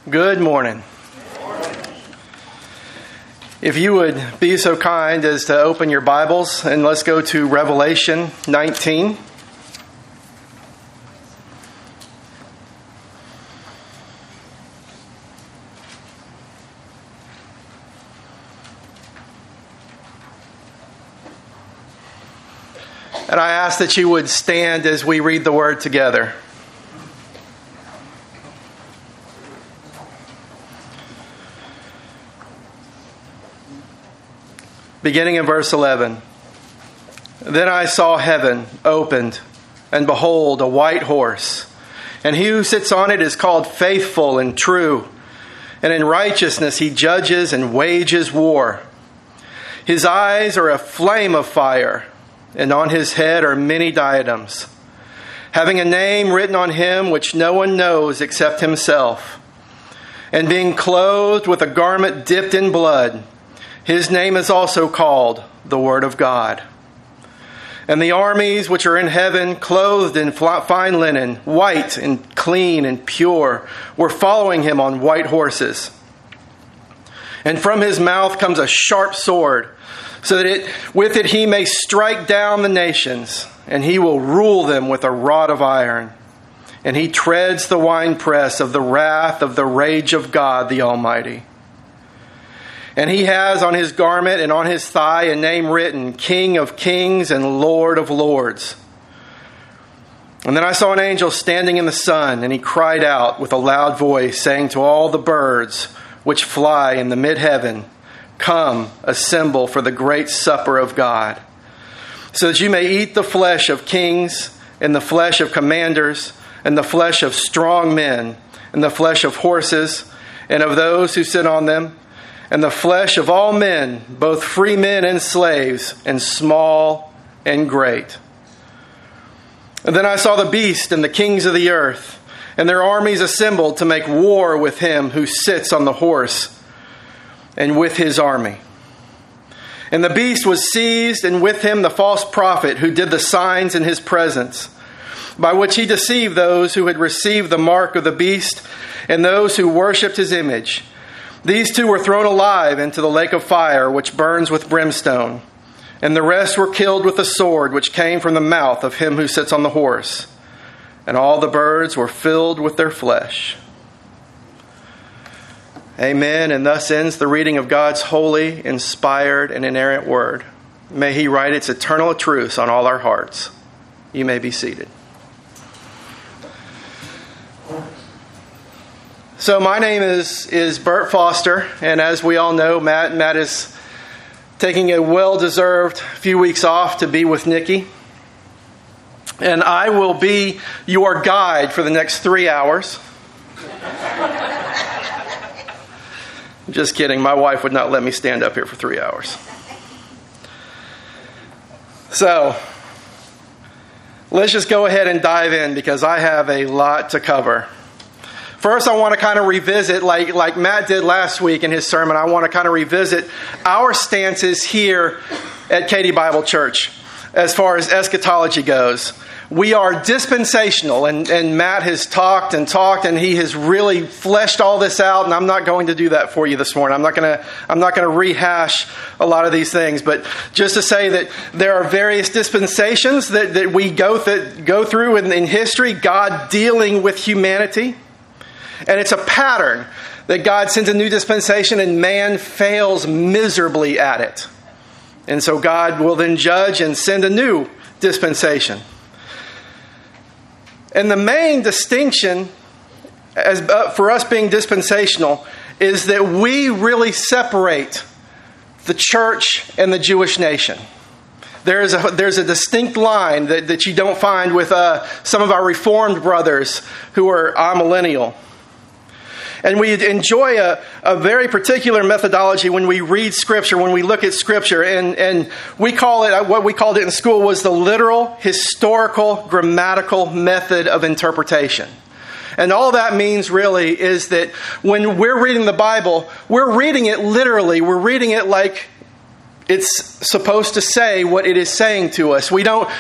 Good morning. If you would be so kind as to open your Bibles and let's go to Revelation 19. And I ask that you would stand as we read the word together. Beginning in verse 11. Then I saw heaven opened, and behold, a white horse. And he who sits on it is called Faithful and True. And in righteousness he judges and wages war. His eyes are a flame of fire, and on his head are many diadems, having a name written on him which no one knows except himself. And being clothed with a garment dipped in blood, his name is also called the Word of God. And the armies which are in heaven, clothed in fine linen, white and clean and pure, were following him on white horses. And from his mouth comes a sharp sword, so that with it he may strike down the nations, and he will rule them with a rod of iron. And he treads the winepress of the wrath of the rage of God the Almighty. And he has on his garment and on his thigh a name written, King of Kings and Lord of Lords. And then I saw an angel standing in the sun, and he cried out with a loud voice, saying to all the birds which fly in the mid-heaven, Come, assemble for the great supper of God, so that you may eat the flesh of kings, and the flesh of commanders, and the flesh of strong men, and the flesh of horses, and of those who sit on them, and the flesh of all men, both free men and slaves, and small and great. And then I saw the beast and the kings of the earth, and their armies assembled to make war with him who sits on the horse, and with his army. And the beast was seized, and with him the false prophet who did the signs in his presence, by which he deceived those who had received the mark of the beast, and those who worshipped his image. These two were thrown alive into the lake of fire, which burns with brimstone. And the rest were killed with the sword which came from the mouth of him who sits on the horse. And all the birds were filled with their flesh. Amen. And thus ends the reading of God's holy, inspired, and inerrant word. May he write its eternal truths on all our hearts. You may be seated. So my name is Bert Foster, and as we all know, Matt is taking a well-deserved few weeks off to be with Nikki. And I will be your guide for the next 3 hours. Just kidding, my wife would not let me stand up here for 3 hours. So, let's just go ahead and dive in because I have a lot to cover. First, I want to kind of revisit, like Matt did last week in his sermon, I want to kind of revisit our stances here at Katy Bible Church as far as eschatology goes. We are dispensational, and Matt has talked, and he has really fleshed all this out, and I'm not going to do that for you this morning. I'm not going to rehash a lot of these things, but just to say that there are various dispensations that we go through in history, God dealing with humanity. And it's a pattern that God sends a new dispensation and man fails miserably at it. And so God will then judge and send a new dispensation. And the main distinction for us being dispensational is that we really separate the church and the Jewish nation. There's a distinct line that you don't find with some of our Reformed brothers who are amillennial. And we enjoy a very particular methodology when we read Scripture, when we look at Scripture. And we call it, what we called it in school was the literal, historical, grammatical method of interpretation. And all that means really is that when we're reading the Bible, we're reading it literally. We're reading it like it's supposed to say what it is saying to us. We don't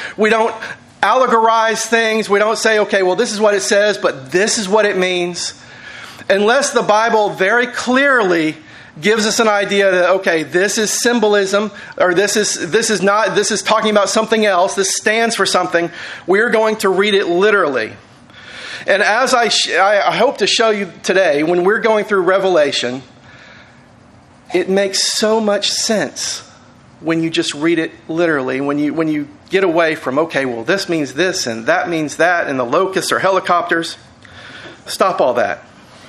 allegorize things. We don't say, okay, well, this is what it says, but this is what it means. unless the Bible very clearly gives us an idea that, okay, this is symbolism, or this is talking about something else, this stands for something, we're going to read it literally. And as I hope to show you today, when we're going through Revelation, it makes so much sense when you just read it literally, when you get away from, okay, well, this means this and that means that, and the locusts are helicopters. Stop all that.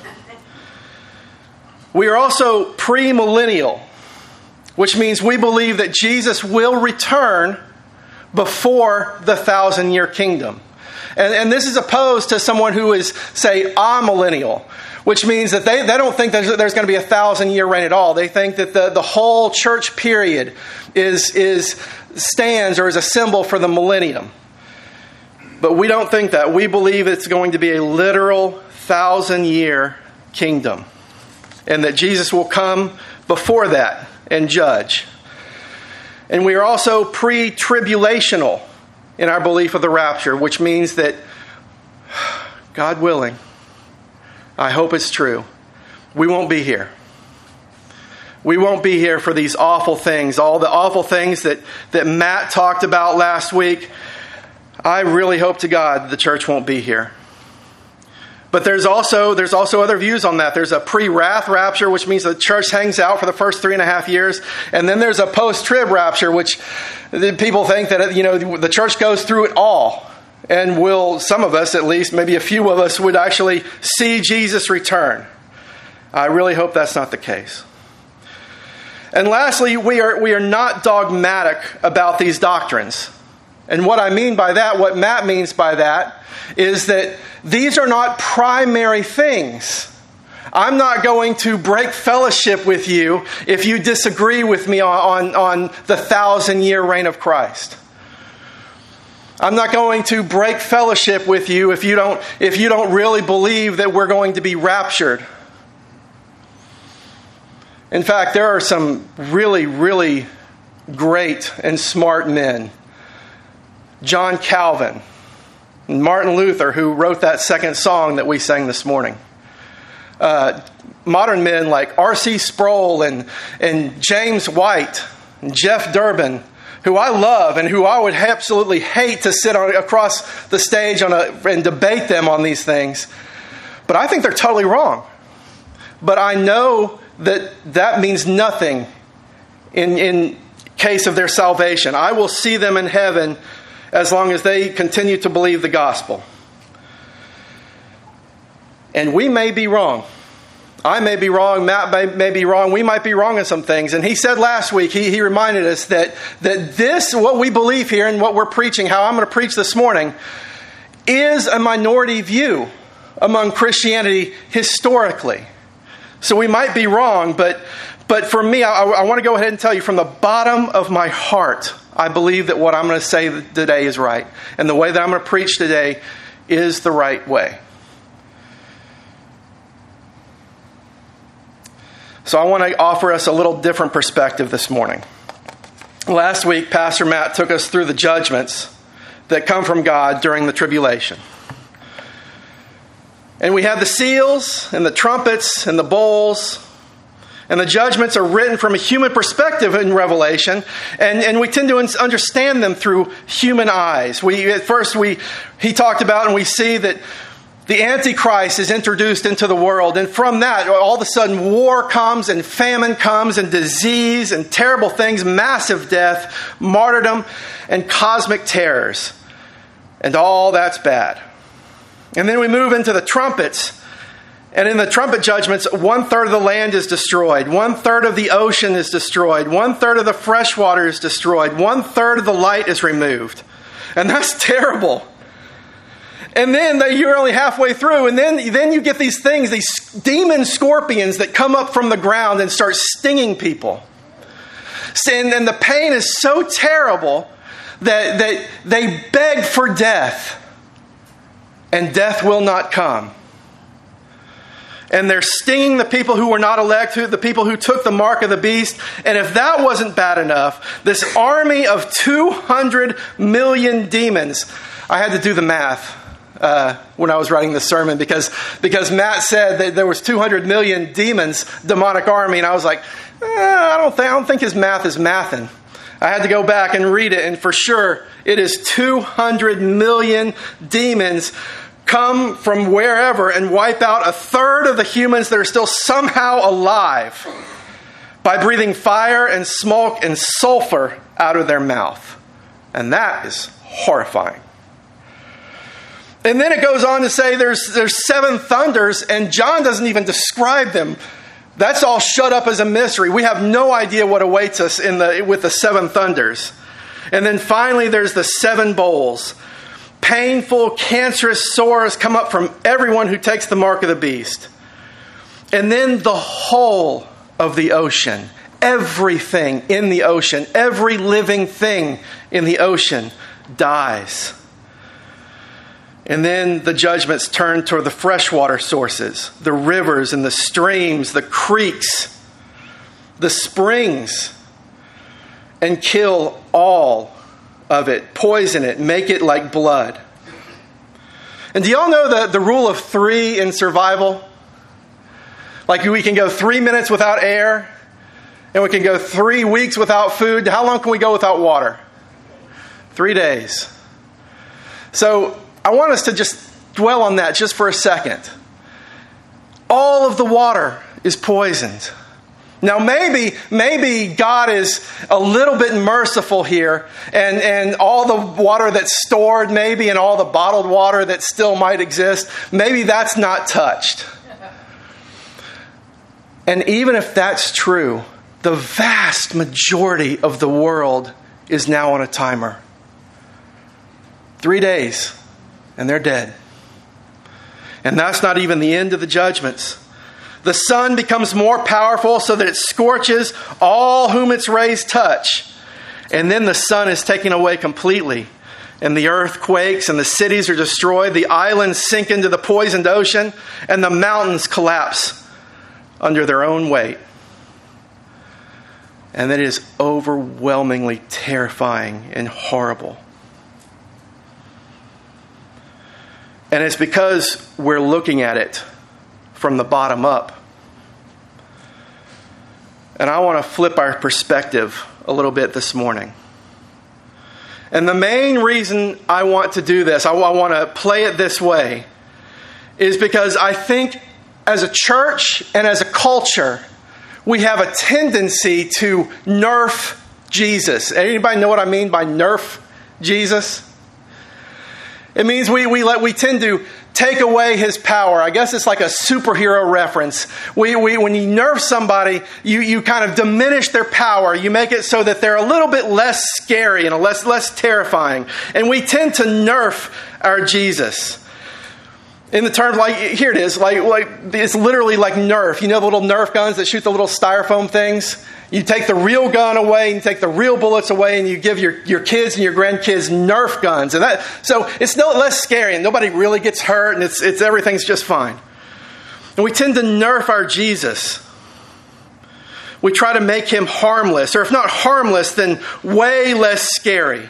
We are also premillennial, which means we believe that Jesus will return before the 1,000-year kingdom. And this is opposed to someone who is, say, amillennial, which means that they don't think there's going to be a 1,000-year reign at all. They think that the whole church period stands or is a symbol for the millennium. But we don't think that. We believe it's going to be a literal 1,000-year kingdom, and that Jesus will come before that and judge. And we are also pre-tribulational in our belief of the rapture, which means that, God willing, I hope it's true, we won't be here. We won't be here for these awful things, all the awful things that Matt talked about last week. I really hope to God the church won't be here. But there's also other views on that. There's a pre-wrath rapture, which means the church hangs out for the first 3.5 years. And then there's a post-trib rapture, which people think that, the church goes through it all. And some of us at least, maybe a few of us, would actually see Jesus return. I really hope that's not the case. And lastly, we are not dogmatic about these doctrines. And what I mean by that, what Matt means by that, is that these are not primary things. I'm not going to break fellowship with you if you disagree with me on the 1,000-year reign of Christ. I'm not going to break fellowship with you if you don't really believe that we're going to be raptured. In fact, there are some really, really great and smart men. John Calvin, Martin Luther, who wrote that second song that we sang this morning. Modern men like R.C. Sproul and James White, and Jeff Durbin, who I love and who I would absolutely hate to sit across the stage and debate them on these things. But I think they're totally wrong. But I know that means nothing in case of their salvation. I will see them in heaven as long as they continue to believe the gospel. And we may be wrong. I may be wrong. Matt may be wrong. We might be wrong in some things. And he said last week, he reminded us that this, what we believe here and what we're preaching, how I'm going to preach this morning, is a minority view among Christianity historically. So we might be wrong, but for me, I want to go ahead and tell you from the bottom of my heart, I believe that what I'm going to say today is right. And the way that I'm going to preach today is the right way. So I want to offer us a little different perspective this morning. Last week, Pastor Matt took us through the judgments that come from God during the tribulation. And we have the seals and the trumpets and the bowls. And the judgments are written from a human perspective in Revelation. And we tend to understand them through human eyes. He talked about, and we see that the Antichrist is introduced into the world. And from that, all of a sudden, war comes and famine comes and disease and terrible things, massive death, martyrdom, and cosmic terrors. And all that's bad. And then we move into the trumpets. And in the trumpet judgments, 1/3 of the land is destroyed. 1/3 of the ocean is destroyed. 1/3 of the fresh water is destroyed. 1/3 of the light is removed. And that's terrible. And then you're only halfway through. And then you get these things, these demon scorpions that come up from the ground and start stinging people. And the pain is so terrible that they beg for death. And death will not come. And they're stinging the people who were not elect, the people who took the mark of the beast. And if that wasn't bad enough, this army of 200 million demons, I had to do the math. when I was writing this sermon because Matt said that there was 200 million demons, demonic army, and I was like, I don't think his math is mathing. I had to go back and read it, and for sure, it is 200 million demons come from wherever and wipe out a third of the humans that are still somehow alive by breathing fire and smoke and sulfur out of their mouth. And that is horrifying. And then it goes on to say there's 7 thunders, and John doesn't even describe them. That's all shut up as a mystery. We have no idea what awaits us with the 7 thunders. And then finally there's the 7 bowls. Painful, cancerous sores come up from everyone who takes the mark of the beast. And then the whole of the ocean, everything in the ocean, every living thing in the ocean dies. And then the judgments turn toward the freshwater sources, the rivers and the streams, the creeks, the springs, and kill all of it, poison it, make it like blood. And do y'all know the rule of 3 in survival? Like we can go 3 minutes without air, and we can go 3 weeks without food. How long can we go without water? 3 days. So I want us to just dwell on that just for a second. All of the water is poisoned. Now maybe God is a little bit merciful here, and all the water that's stored maybe and all the bottled water that still might exist, maybe that's not touched. And even if that's true, the vast majority of the world is now on a timer. 3 days. And they're dead. And that's not even the end of the judgments. The sun becomes more powerful so that it scorches all whom its rays touch. And then the sun is taken away completely. And the earth quakes and the cities are destroyed. The islands sink into the poisoned ocean. And the mountains collapse under their own weight. And that is overwhelmingly terrifying and horrible. And it's because we're looking at it from the bottom up. And I want to flip our perspective a little bit this morning. And the main reason I want to do this, I want to play it this way, is because I think as a church and as a culture, we have a tendency to nerf Jesus. Anybody know what I mean by nerf Jesus? It means we tend to take away his power. I guess it's like a superhero reference. When you nerf somebody, you kind of diminish their power. You make it so that they're a little bit less scary and less terrifying. And we tend to nerf our Jesus. In the terms, like, here it is, like it's literally like Nerf. You know the little Nerf guns that shoot the little styrofoam things? You take the real gun away, and you take the real bullets away, and you give your kids and your grandkids Nerf guns. And so it's no less scary, and nobody really gets hurt, and it's everything's just fine. And we tend to nerf our Jesus. We try to make him harmless, or if not harmless, then way less scary.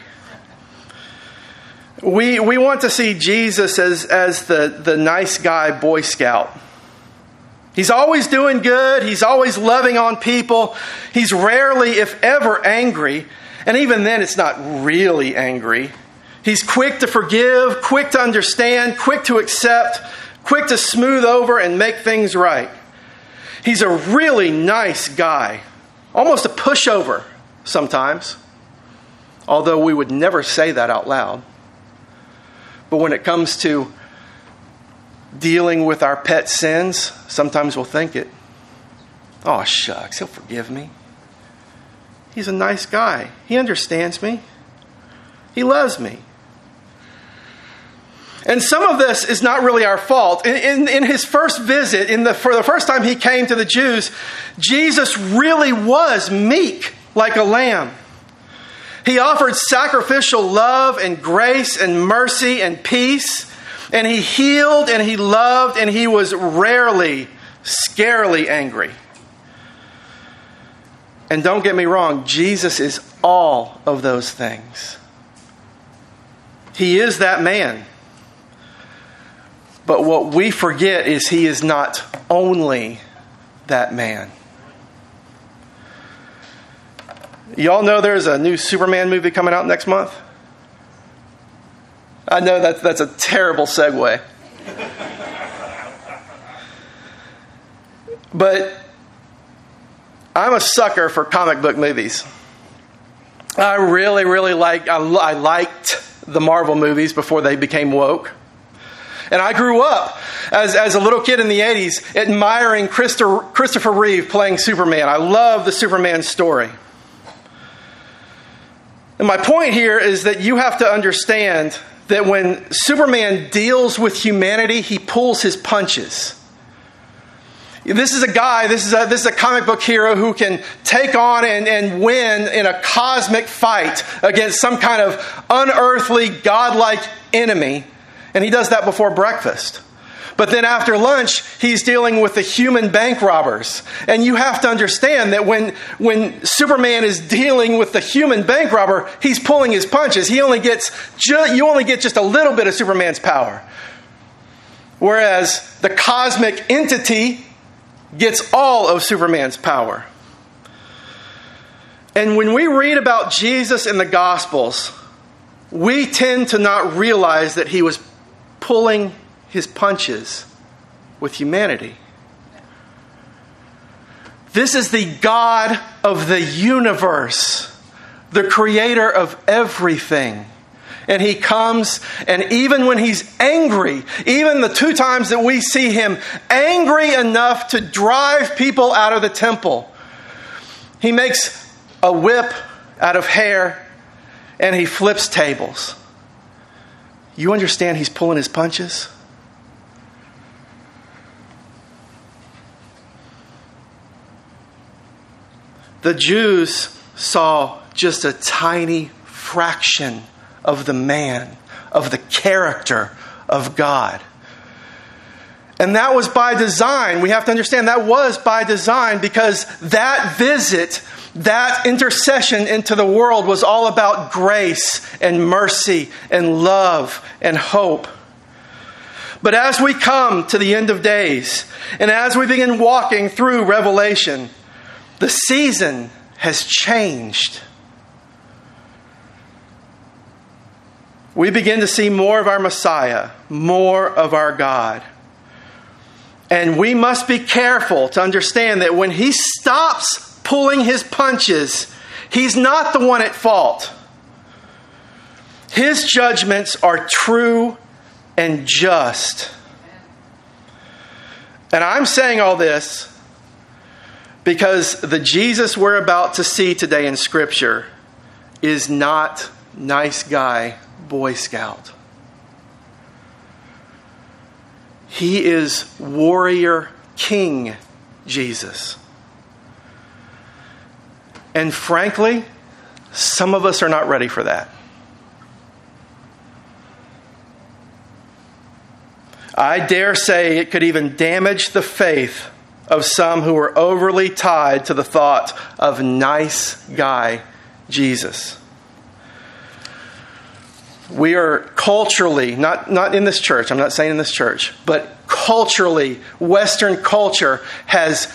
We want to see Jesus as the nice guy Boy Scout. He's always doing good. He's always loving on people. He's rarely, if ever, angry. And even then, it's not really angry. He's quick to forgive, quick to understand, quick to accept, quick to smooth over and make things right. He's a really nice guy. Almost a pushover sometimes. Although we would never say that out loud. But when it comes to dealing with our pet sins, sometimes we'll think it. Oh, shucks, he'll forgive me. He's a nice guy. He understands me. He loves me. And some of this is not really our fault. In his first visit, for the first time he came to the Jews, Jesus really was meek like a lamb. He offered sacrificial love and grace and mercy and peace. And he healed and he loved and he was rarely, scarily angry. And don't get me wrong, Jesus is all of those things. He is that man. But what we forget is he is not only that man. Y'all know there's a new Superman movie coming out next month? I know that's a terrible segue. But I'm a sucker for comic book movies. I really, really liked the Marvel movies before they became woke. And I grew up as a little kid in the 80s admiring Christopher Reeve playing Superman. I love the Superman story. And my point here is that you have to understand that when Superman deals with humanity, he pulls his punches. This is a comic book hero who can take on and win in a cosmic fight against some kind of unearthly, godlike enemy. And he does that before breakfast. But then after lunch, he's dealing with the human bank robbers. And you have to understand that when Superman is dealing with the human bank robber, he's pulling his punches. You only get just a little bit of Superman's power. Whereas the cosmic entity gets all of Superman's power. And when we read about Jesus in the Gospels, we tend to not realize that he was pulling his punches with humanity. This is the God of the universe, the creator of everything. And he comes, and even when he's angry, even the 2 times that we see him angry enough to drive people out of the temple, he makes a whip out of hair and he flips tables. You understand he's pulling his punches? The Jews saw just a tiny fraction of the man, of the character of God. And that was by design. We have to understand that was by design, because that visit, that intercession into the world was all about grace and mercy and love and hope. But as we come to the end of days, and as we begin walking through Revelation, the season has changed. We begin to see more of our Messiah, more of our God. And we must be careful to understand that when he stops pulling his punches, he's not the one at fault. His judgments are true and just. And I'm saying all this because the Jesus we're about to see today in Scripture is not nice guy, Boy Scout. He is warrior king Jesus. And frankly, some of us are not ready for that. I dare say it could even damage the faith of some who are overly tied to the thought of nice guy Jesus. We are culturally, not in this church, I'm not saying in this church, but culturally, Western culture has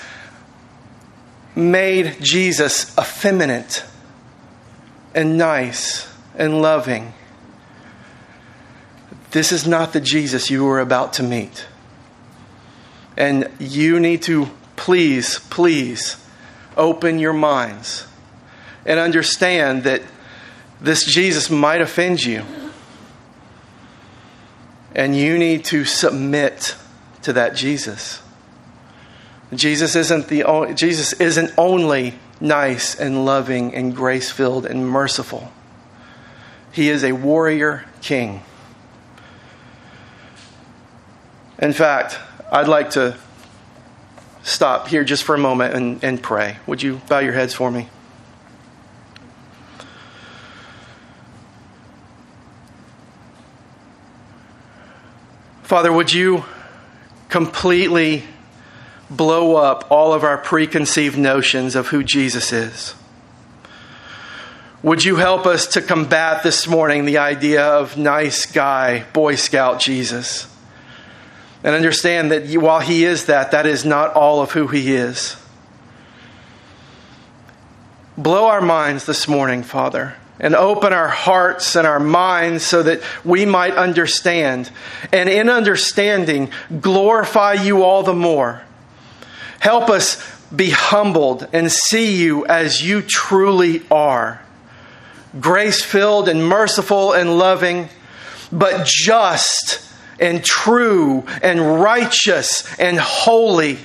made Jesus effeminate and nice and loving. This is not the Jesus you are about to meet. And you need to please open your minds and understand that this Jesus might offend you. And you need to submit to that Jesus. Jesus isn't only nice and loving and grace-filled and merciful. He is a warrior king. In fact, I'd like to stop here just for a moment and pray. Would you bow your heads for me? Father, would you completely blow up all of our preconceived notions of who Jesus is? Would you help us to combat this morning the idea of nice guy, Boy Scout Jesus? And understand that while He is that, that is not all of who He is. Blow our minds this morning, Father, and open our hearts and our minds so that we might understand. And in understanding, glorify You all the more. Help us be humbled and see You as You truly are. Grace-filled and merciful and loving, but just and true and righteous and holy.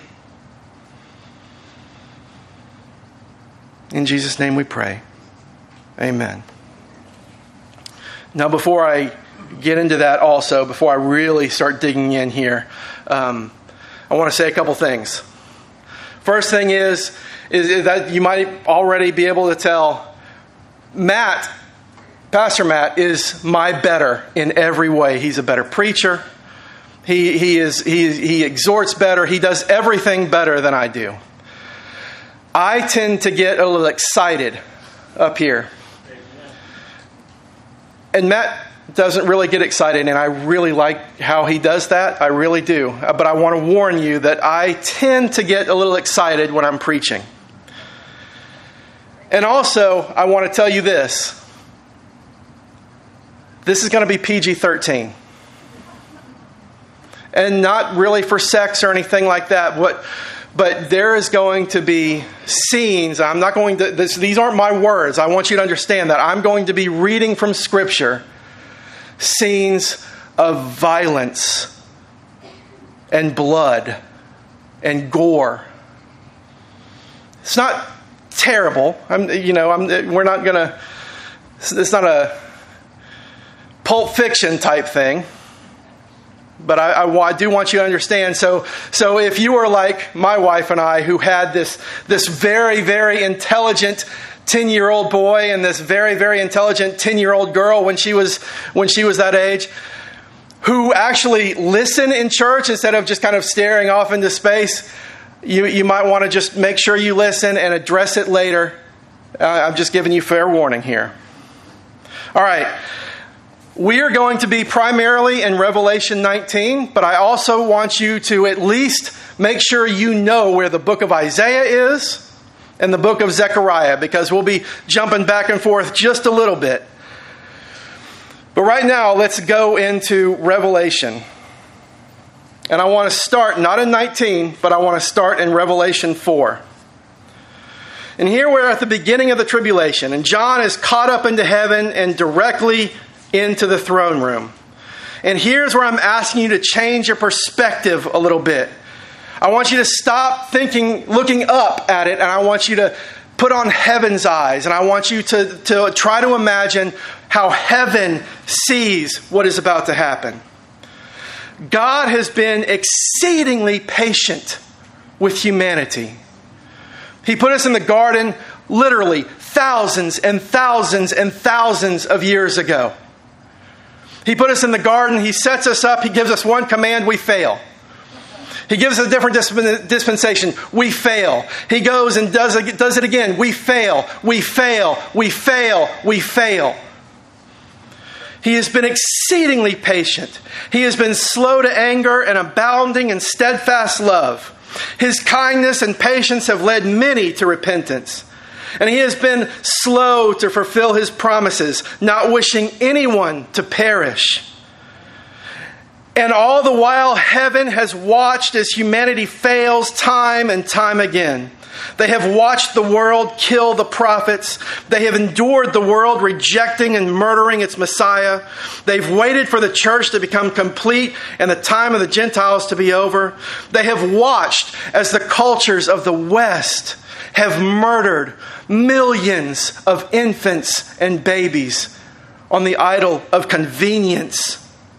In Jesus' name we pray. Amen. Now, before I get into that also, before I really start digging in here, I want to say a couple things. First thing is that you might already be able to tell, Pastor Matt is my better in every way. He's a better preacher. He exhorts better. He does everything better than I do. I tend to get a little excited up here. And Matt doesn't really get excited, and I really like how he does that. I really do. But I want to warn you that I tend to get a little excited when I'm preaching. And also, I want to tell you this. This is going to be PG-13. And not really for sex or anything like that. But there is going to be scenes. I'm not going to... These aren't my words. I want you to understand that. I'm going to be reading from Scripture scenes of violence and blood and gore. It's not terrible. We're not going to... It's not a Pulp Fiction type thing. But I do want you to understand. So if you were like my wife and I, who had this very, very intelligent 10-year-old boy and this very, very intelligent 10-year-old girl when she was that age, who actually listen in church instead of just kind of staring off into space, you might want to just make sure you listen and address it later. I'm just giving you fair warning here. All right. We are going to be primarily in Revelation 19, but I also want you to at least make sure you know where the book of Isaiah is and the book of Zechariah, because we'll be jumping back and forth just a little bit. But right now, let's go into Revelation. And I want to start not in 19, but I want to start in Revelation 4. And here we're at the beginning of the tribulation, and John is caught up into heaven and directly into the throne room. And here's where I'm asking you to change your perspective a little bit. I want you to stop looking up at it, and I want you to put on heaven's eyes. And I want you to try to imagine how heaven sees what is about to happen. God has been exceedingly patient with humanity. He put us in the garden literally thousands and thousands and thousands of years ago. He put us in the garden. He sets us up. He gives us one command. We fail. He gives us a different dispensation. We fail. He goes and does it again. We fail. We fail. We fail. We fail. He has been exceedingly patient. He has been slow to anger and abounding in steadfast love. His kindness and patience have led many to repentance. And He has been slow to fulfill His promises, not wishing anyone to perish. And all the while, heaven has watched as humanity fails time and time again. They have watched the world kill the prophets. They have endured the world rejecting and murdering its Messiah. They've waited for the church to become complete and the time of the Gentiles to be over. They have watched as the cultures of the West have murdered millions of infants and babies on the idol of convenience.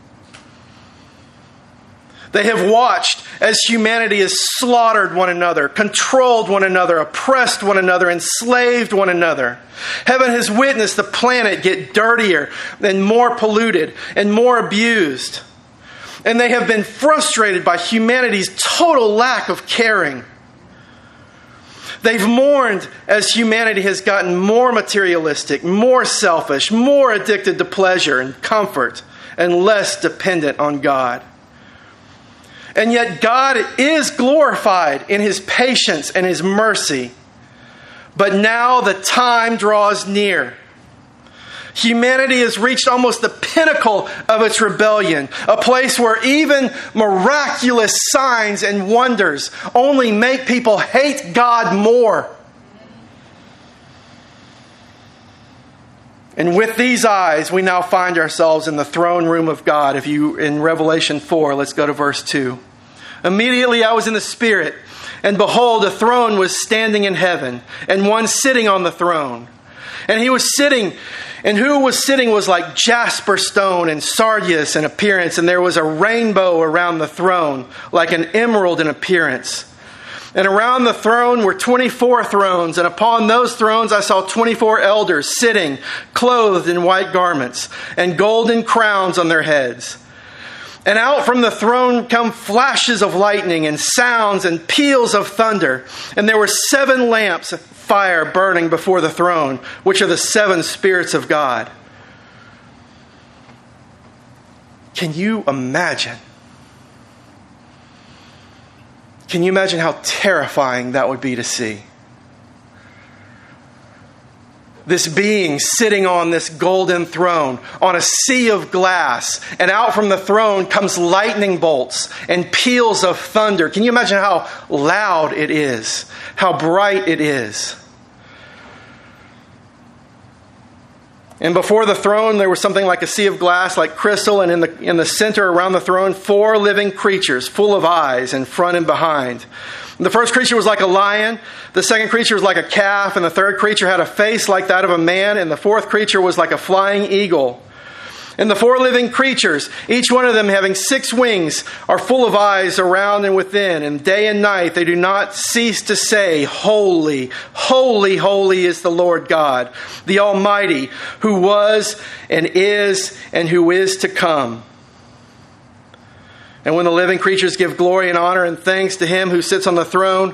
They have watched as humanity has slaughtered one another, controlled one another, oppressed one another, enslaved one another. Heaven has witnessed the planet get dirtier and more polluted and more abused. And they have been frustrated by humanity's total lack of caring. They've mourned as humanity has gotten more materialistic, more selfish, more addicted to pleasure and comfort, and less dependent on God. And yet God is glorified in his patience and his mercy. But now the time draws near. Humanity has reached almost the pinnacle of its rebellion, a place where even miraculous signs and wonders only make people hate God more. And with these eyes, we now find ourselves in the throne room of God. If you, in Revelation 4, let's go to verse 2. Immediately I was in the Spirit, and behold, a throne was standing in heaven, and one sitting on the throne. And he was sitting, and who was sitting was like jasper stone and sardius in appearance, and there was a rainbow around the throne, like an emerald in appearance. And around the throne were 24 thrones, and upon those thrones I saw 24 elders sitting, clothed in white garments, and golden crowns on their heads. And out from the throne come flashes of lightning, and sounds and peals of thunder. And there were 7 lamps of fire burning before the throne, which are the 7 spirits of God. Can you imagine? Can you imagine how terrifying that would be to see? This being sitting on this golden throne on a sea of glass, and out from the throne comes lightning bolts and peals of thunder. Can you imagine how loud it is? How bright it is? And before the throne, there was something like a sea of glass, like crystal, and in the center around the throne, 4 living creatures full of eyes in front and behind. And the first creature was like a lion, the second creature was like a calf, and the third creature had a face like that of a man, and the fourth creature was like a flying eagle. And the 4 living creatures, each one of them having 6 wings, are full of eyes around and within. And day and night they do not cease to say, Holy, holy, holy is the Lord God, the Almighty, who was and who is to come. And when the living creatures give glory and honor and thanks to him who sits on the throne,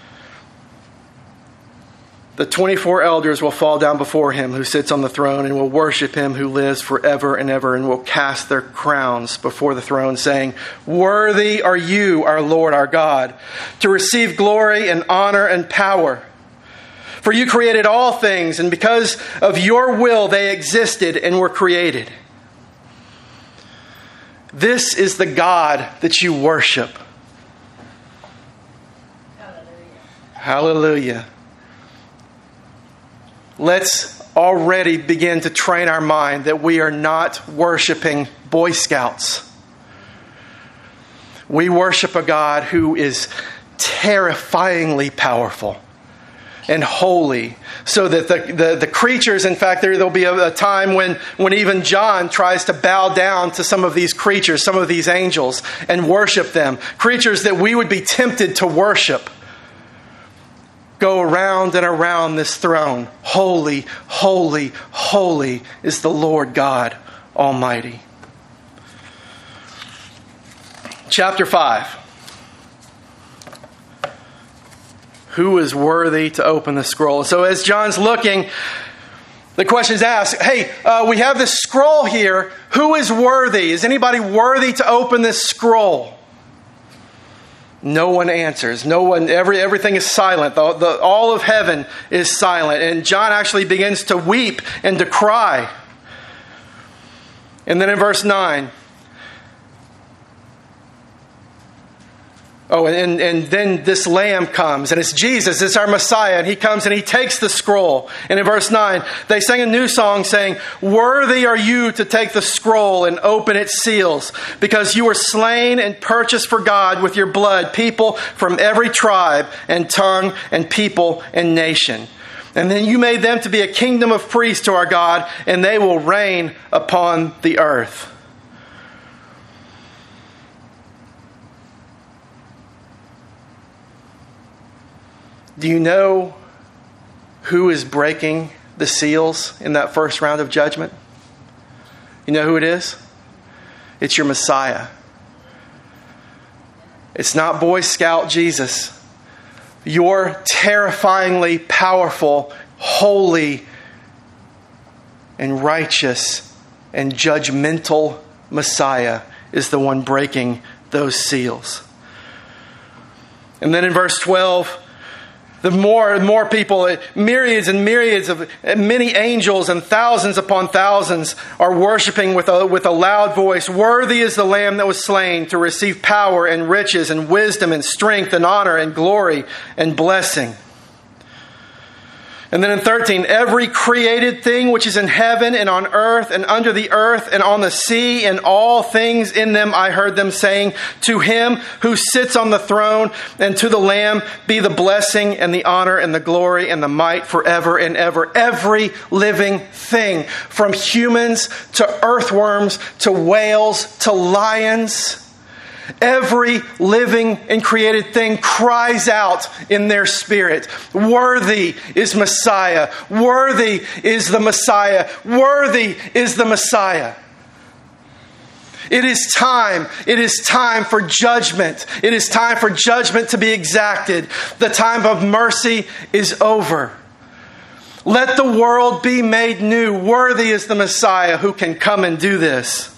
the 24 elders will fall down before him who sits on the throne and will worship him who lives forever and ever, and will cast their crowns before the throne, saying, Worthy are you, our Lord, our God, to receive glory and honor and power. For you created all things, and because of your will they existed and were created. This is the God that you worship. Hallelujah. Hallelujah. Let's already begin to train our mind that we are not worshiping Boy Scouts. We worship a God who is terrifyingly powerful and holy, so that the creatures, in fact, there'll be a time when even John tries to bow down to some of these creatures, some of these angels, and worship them. Creatures that we would be tempted to worship. Go around and around this throne. Holy, holy, holy is the Lord God Almighty. Chapter 5. Who is worthy to open the scroll? So as John's looking, the question is asked, hey, we have this scroll here. Who is worthy? Is anybody worthy to open this scroll? No one answers. No one. Everything is silent. All of heaven is silent. And John actually begins to weep and to cry. And then in verse 9. Oh, and then this Lamb comes, and it's Jesus, it's our Messiah, and he comes and he takes the scroll. And in verse 9, they sang a new song saying, Worthy are you to take the scroll and open its seals, because you were slain and purchased for God with your blood people from every tribe and tongue and people and nation. And then you made them to be a kingdom of priests to our God, and they will reign upon the earth. Do you know who is breaking the seals in that first round of judgment? You know who it is? It's your Messiah. It's not Boy Scout Jesus. Your terrifyingly powerful, holy, and righteous and judgmental Messiah is the one breaking those seals. And then in verse 12, the more people, myriads and myriads of many angels and thousands upon thousands are worshiping with a loud voice. Worthy is the Lamb that was slain to receive power and riches and wisdom and strength and honor and glory and blessing. And then in 13, every created thing which is in heaven and on earth and under the earth and on the sea and all things in them, I heard them saying, to him who sits on the throne and to the Lamb be the blessing and the honor and the glory and the might forever and ever. Every living thing, from humans to earthworms to whales to lions, every living and created thing cries out in their spirit, worthy is Messiah, worthy is the Messiah, worthy is the Messiah. It is time for judgment. It is time for judgment to be exacted. The time of mercy is over. Let the world be made new. Worthy is the Messiah who can come and do this.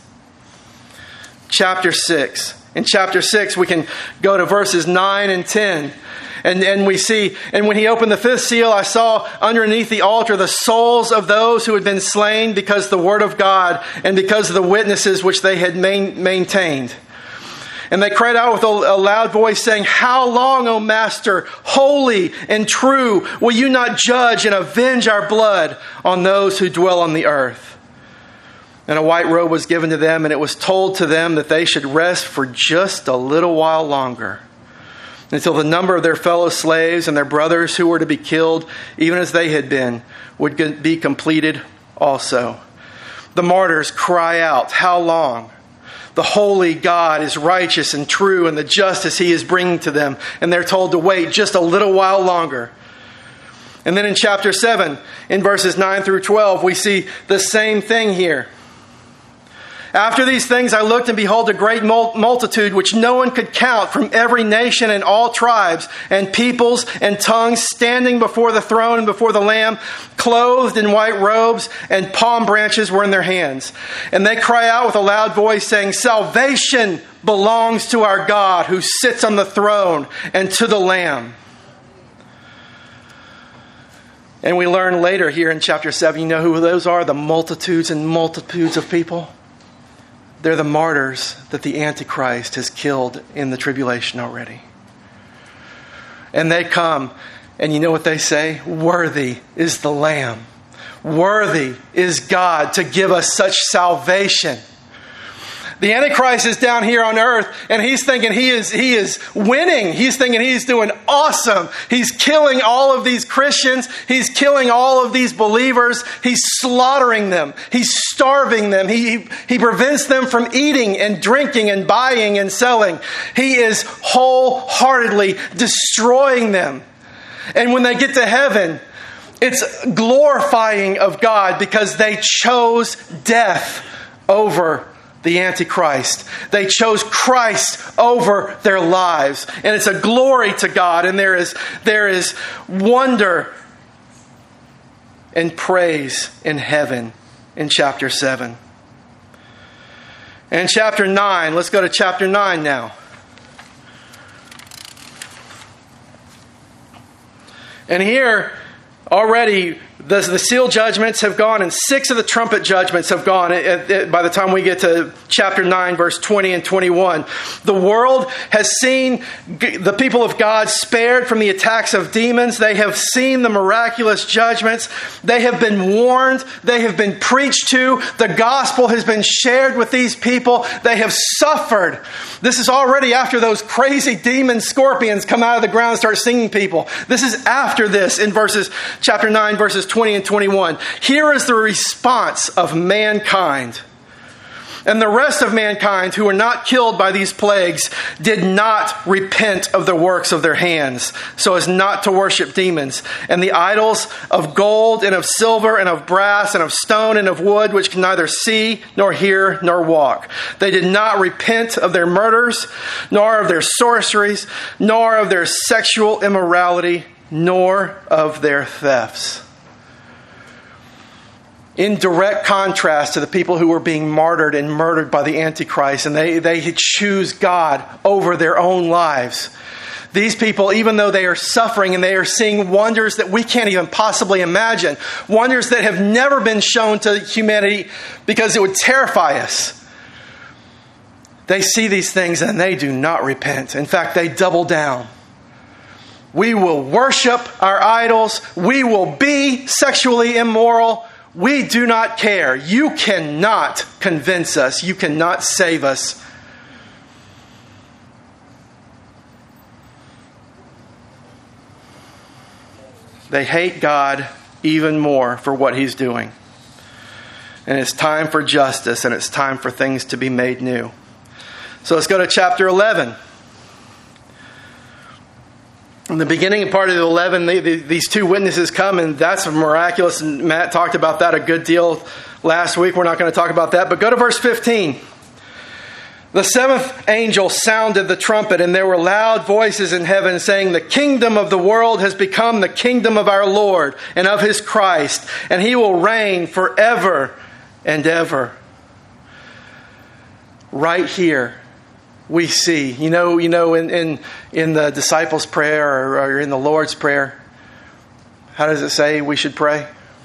Chapter 6. In chapter 6, we can go to verses 9 and 10. And we see, and when he opened the fifth seal, I saw underneath the altar the souls of those who had been slain because of the word of God and because of the witnesses which they had maintained. And they cried out with a loud voice, saying, how long, O Master, holy and true, will you not judge and avenge our blood on those who dwell on the earth? And a white robe was given to them, and it was told to them that they should rest for just a little while longer, until the number of their fellow slaves and their brothers who were to be killed, even as they had been, would be completed also. The martyrs cry out, how long? The holy God is righteous and true in the justice he is bringing to them, and they're told to wait just a little while longer. And then in chapter 7, in verses 9 through 12, we see the same thing here. After these things I looked, and behold, a great multitude which no one could count, from every nation and all tribes and peoples and tongues, standing before the throne and before the Lamb, clothed in white robes, and palm branches were in their hands. And they cry out with a loud voice, saying, salvation belongs to our God who sits on the throne and to the Lamb. And we learn later here in chapter 7, you know who those are? The multitudes and multitudes of people. They're the martyrs that the Antichrist has killed in the tribulation already. And they come, and you know what they say? Worthy is the Lamb. Worthy is God to give us such salvation. The Antichrist is down here on earth, and he's thinking he is winning. He's thinking he's doing awesome. He's killing all of these Christians. He's killing all of these believers. He's slaughtering them. He's starving them. He prevents them from eating and drinking and buying and selling. He is wholeheartedly destroying them. And when they get to heaven, it's glorifying of God because they chose death over the Antichrist. They chose Christ over their lives. And it's a glory to God. And there is wonder and praise in heaven in chapter 7. And chapter 9, let's go to chapter 9 now. And here, already, the seal judgments have gone, and 6 of the trumpet judgments have gone by the time we get to chapter 9, verse 20 and 21. The world has seen the people of God spared from the attacks of demons. They have seen the miraculous judgments. They have been warned. They have been preached to. The gospel has been shared with these people. They have suffered. This is already after those crazy demon scorpions come out of the ground and start stinging people. This is after this in chapter 9, verses 20 and 21. Here is the response of mankind. And the rest of mankind who were not killed by these plagues did not repent of the works of their hands, so as not to worship demons and the idols of gold and of silver and of brass and of stone and of wood, which can neither see nor hear nor walk. They did not repent of their murders, nor of their sorceries, nor of their sexual immorality, nor of their thefts. in direct contrast to the people who were being martyred and murdered by the Antichrist, and they choose God over their own lives. These people, even though they are suffering and they are seeing wonders that we can't even possibly imagine, wonders that have never been shown to humanity because it would terrify us, they see these things and they do not repent. In fact, they double down. We will worship our idols. We will be sexually immoral. We do not care. You cannot convince us. You cannot save us. They hate God even more for what He's doing. And it's time for justice, and it's time for things to be made new. So let's go to chapter 11. In the beginning part of 11, these two witnesses come, and that's miraculous. And Matt talked about that a good deal last week. We're not going to talk about that. But go to verse 15. The seventh angel sounded the trumpet, and there were loud voices in heaven saying, "The kingdom of the world has become the kingdom of our Lord and of His Christ, and He will reign forever and ever." Right here, we see, in the disciples' prayer or in the Lord's Prayer, how does it say we should pray?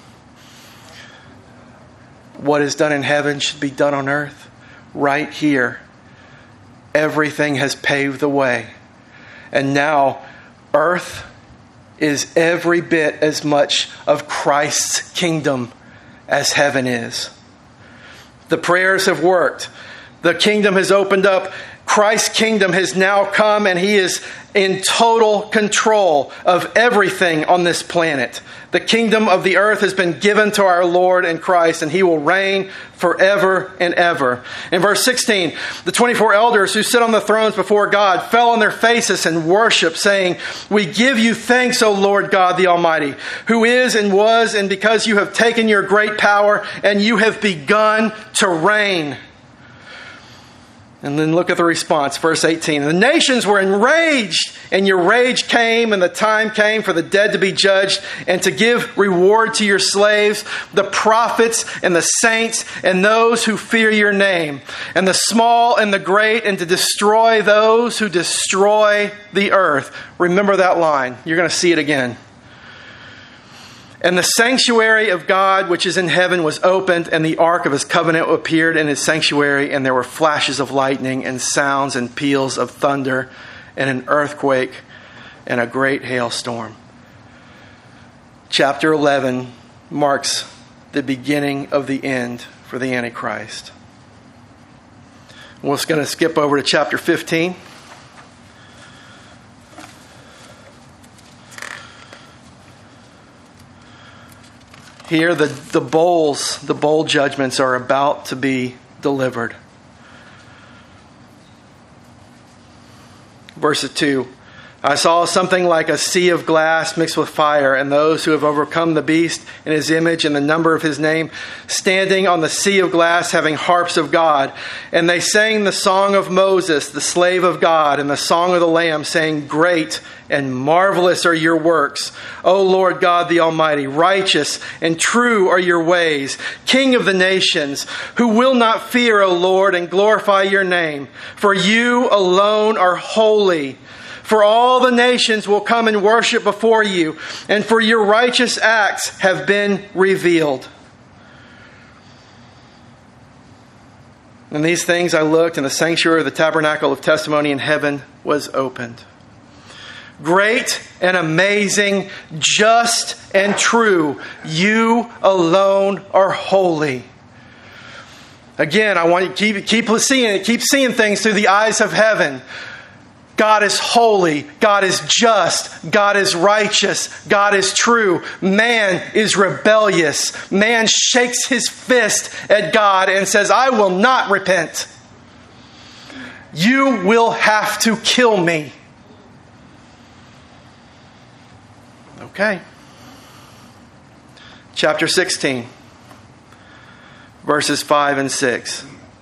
What is done in heaven should be done on earth. Right here, everything has paved the way. And now, earth is every bit as much of Christ's kingdom as heaven is. The prayers have worked. The kingdom has opened up. Christ's kingdom has now come, and He is in total control of everything on this planet. The kingdom of the earth has been given to our Lord and Christ, and He will reign forever and ever. In verse 16, the 24 elders who sit on the thrones before God fell on their faces and worshiped, saying, "We give you thanks, O Lord God the Almighty, who is and was, and because you have taken your great power and you have begun to reign." And then look at the response, verse 18. "The nations were enraged, and your rage came, and the time came for the dead to be judged, and to give reward to your slaves, the prophets and the saints, and those who fear your name, and the small and the great, and to destroy those who destroy the earth." Remember that line. You're going to see it again. "And the sanctuary of God, which is in heaven, was opened, and the ark of His covenant appeared in His sanctuary, and there were flashes of lightning, and sounds and peals of thunder, and an earthquake, and a great hailstorm." Chapter 11 marks the beginning of the end for the Antichrist. We're just going to skip over to chapter 15. Here, the bowl judgments are about to be delivered. Verse 2. "I saw something like a sea of glass mixed with fire, and those who have overcome the beast in his image and the number of his name, standing on the sea of glass, having harps of God. And they sang the song of Moses, the slave of God, and the song of the Lamb, saying, 'Great and marvelous are your works, O Lord God the Almighty. Righteous and true are your ways, King of the nations. Who will not fear, O Lord, and glorify your name? For you alone are holy. For all the nations will come and worship before you, and for your righteous acts have been revealed.' And these things I looked, and the sanctuary of the tabernacle of testimony in heaven was opened. Great and amazing, just and true, you alone are holy." Again, I want you to keep seeing it. Keep seeing things through the eyes of heaven. God is holy. God is just. God is righteous. God is true. Man is rebellious. Man shakes his fist at God and says, "I will not repent. You will have to kill me." Okay. Chapter 16, verses 5 and 6.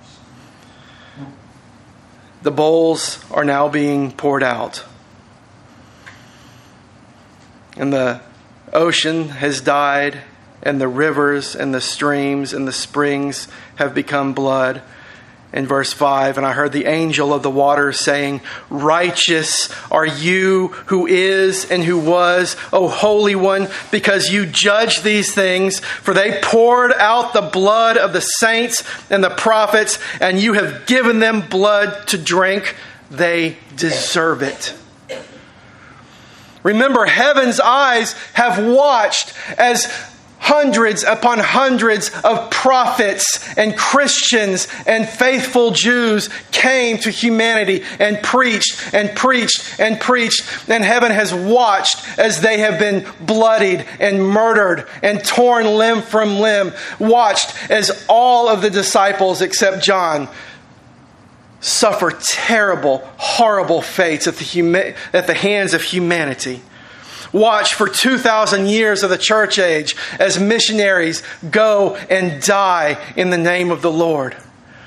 The bowls are now being poured out. And the ocean has died, and the rivers and the streams and the springs have become blood. In verse 5, and I heard the angel of the waters saying, righteous are you who is and who was, O Holy One, because you judge these things. For they poured out the blood of the saints and the prophets, and you have given them blood to drink. They deserve it. Remember, heaven's eyes have watched as hundreds upon hundreds of prophets and Christians and faithful Jews came to humanity and preached and preached and preached. And heaven has watched as they have been bloodied and murdered and torn limb from limb. Watched as all of the disciples except John suffer terrible, horrible fates at the hands of humanity. Watch for 2,000 years of the church age as missionaries go and die in the name of the Lord.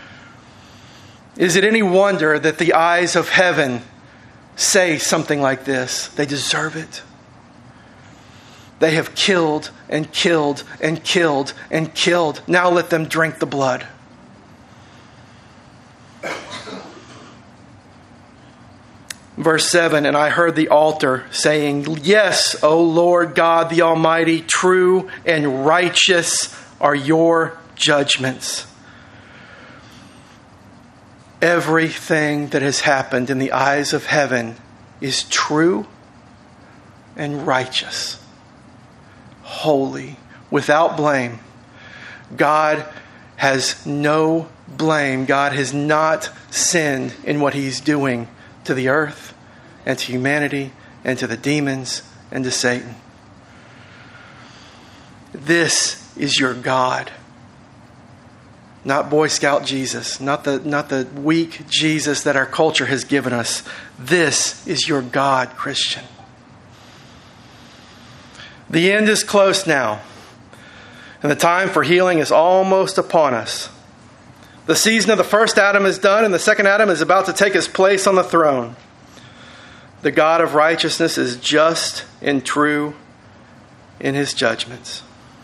Is it any wonder that the eyes of heaven say something like this? They deserve it. They have killed and killed and killed and killed. Now let them drink the blood. Verse 7, and I heard the altar saying, yes, O Lord God the Almighty, true and righteous are your judgments. Everything that has happened in the eyes of heaven is true and righteous, holy, without blame. God has no blame. God has not sinned in what He's doing to the earth and to humanity and to the demons and to Satan. This is your God. Not Boy Scout Jesus, not the weak Jesus that our culture has given us. This is your God, Christian. The end is close now, and the time for healing is almost upon us. The season of the first Adam is done, and the second Adam is about to take his place on the throne. The God of righteousness is just and true in His judgments.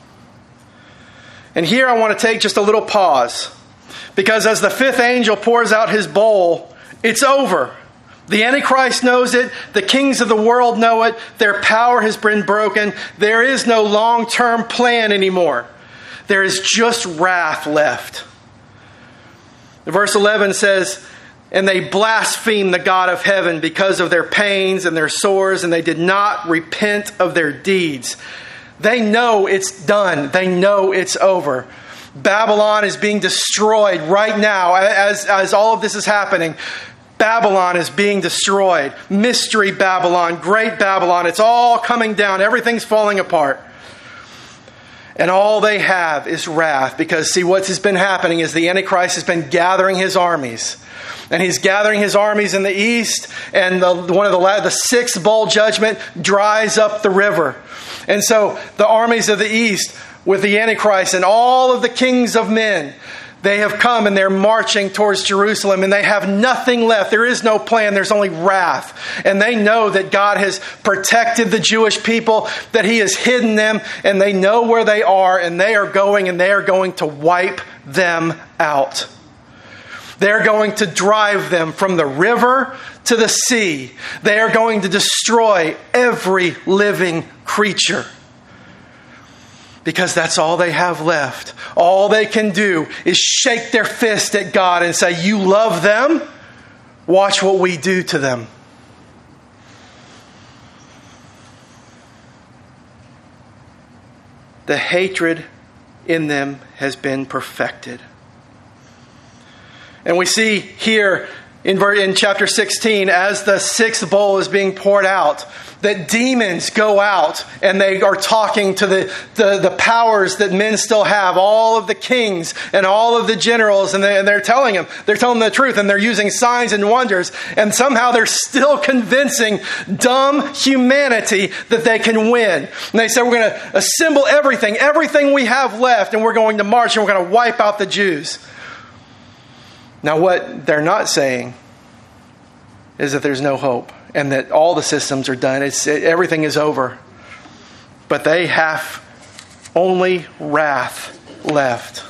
And here I want to take just a little pause, because as the fifth angel pours out his bowl, it's over. The Antichrist knows it. The kings of the world know it. Their power has been broken. There is no long-term plan anymore. There is just wrath left. Verse 11 says, and they blasphemed the God of heaven because of their pains and their sores, and they did not repent of their deeds. They know it's done. They know it's over. Babylon is being destroyed right now as all of this is happening. Babylon is being destroyed. Mystery Babylon, great Babylon. It's all coming down. Everything's falling apart. And all they have is wrath. Because see, what has been happening is the Antichrist has been gathering his armies. And he's gathering his armies in the east. And the sixth bowl judgment dries up the river. And so the armies of the east with the Antichrist and all of the kings of men, they have come and they're marching towards Jerusalem, and they have nothing left. There is no plan. There's only wrath. And they know that God has protected the Jewish people, that He has hidden them, and they know where they are, and they are going to wipe them out. They're going to drive them from the river to the sea. They are going to destroy every living creature. Because that's all they have left. All they can do is shake their fist at God and say, you love them? Watch what we do to them. The hatred in them has been perfected. And we see here in chapter 16, as the sixth bowl is being poured out, that demons go out and they are talking to the powers that men still have, all of the kings and all of the generals, and they're telling them the truth, and they're using signs and wonders, and somehow they're still convincing dumb humanity that they can win. And they say, we're going to assemble everything we have left, and we're going to march and we're going to wipe out the Jews. Now, what they're not saying is that there's no hope and that all the systems are done. Everything is over. But they have only wrath left.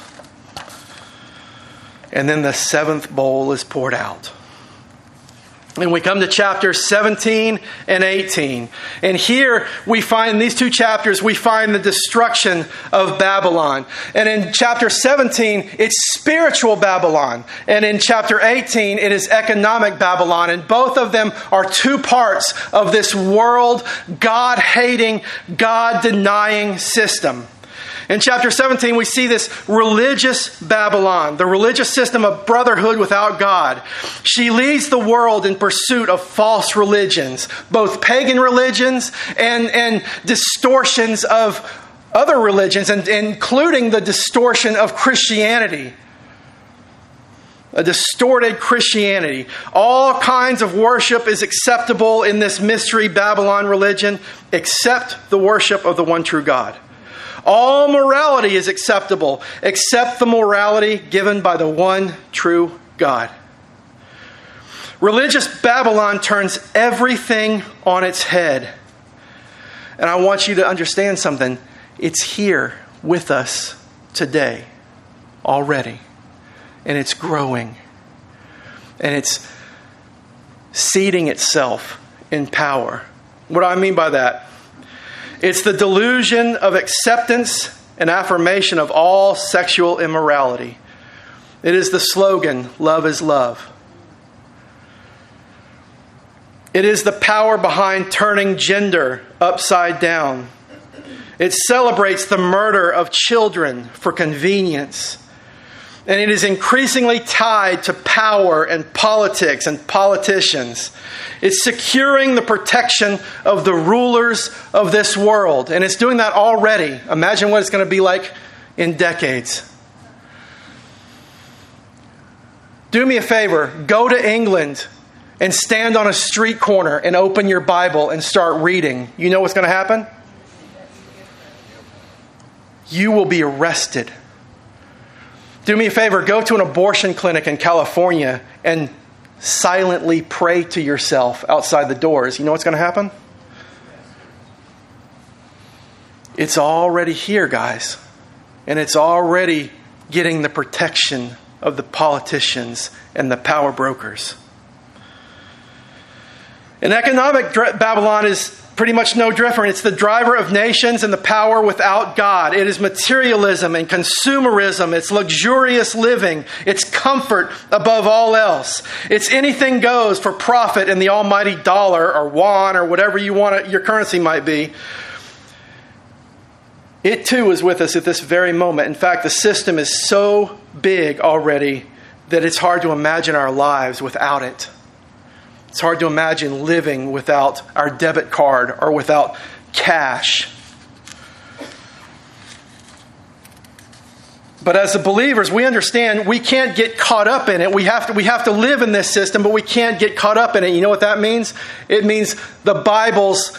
And then the seventh bowl is poured out. And we come to chapters 17 and 18. And here we find, in these two chapters, we find the destruction of Babylon. And in chapter 17, it's spiritual Babylon. And in chapter 18, it is economic Babylon. And both of them are two parts of this world, God-hating, God-denying system. In chapter 17, we see this religious Babylon, the religious system of brotherhood without God. She leads the world in pursuit of false religions, both pagan religions and distortions of other religions, and including the distortion of Christianity. A distorted Christianity. All kinds of worship is acceptable in this mystery Babylon religion, except the worship of the one true God. All morality is acceptable, except the morality given by the one true God. Religious Babylon turns everything on its head. And I want you to understand something. It's here with us today already. And it's growing. And it's seeding itself in power. What do I mean by that? It's the delusion of acceptance and affirmation of all sexual immorality. It is the slogan, love is love. It is the power behind turning gender upside down. It celebrates the murder of children for convenience. And it is increasingly tied to power and politics and politicians. It's securing the protection of the rulers of this world. And it's doing that already. Imagine what it's going to be like in decades. Do me a favor. Go to England and stand on a street corner and open your Bible and start reading. You know what's going to happen? You will be arrested. Do me a favor, go to an abortion clinic in California and silently pray to yourself outside the doors. You know what's going to happen? It's already here, guys. And it's already getting the protection of the politicians and the power brokers. And economic Babylon is pretty much no different. It's the driver of nations and the power without God. It is materialism and consumerism. It's luxurious living. It's comfort above all else. It's anything goes for profit in the almighty dollar or yuan or whatever you want your currency might be. It too is with us at this very moment. In fact, the system is so big already that it's hard to imagine our lives without it. It's hard to imagine living without our debit card or without cash. But as the believers, we understand we can't get caught up in it. We have to live in this system, but we can't get caught up in it. You know what that means? It means the Bible's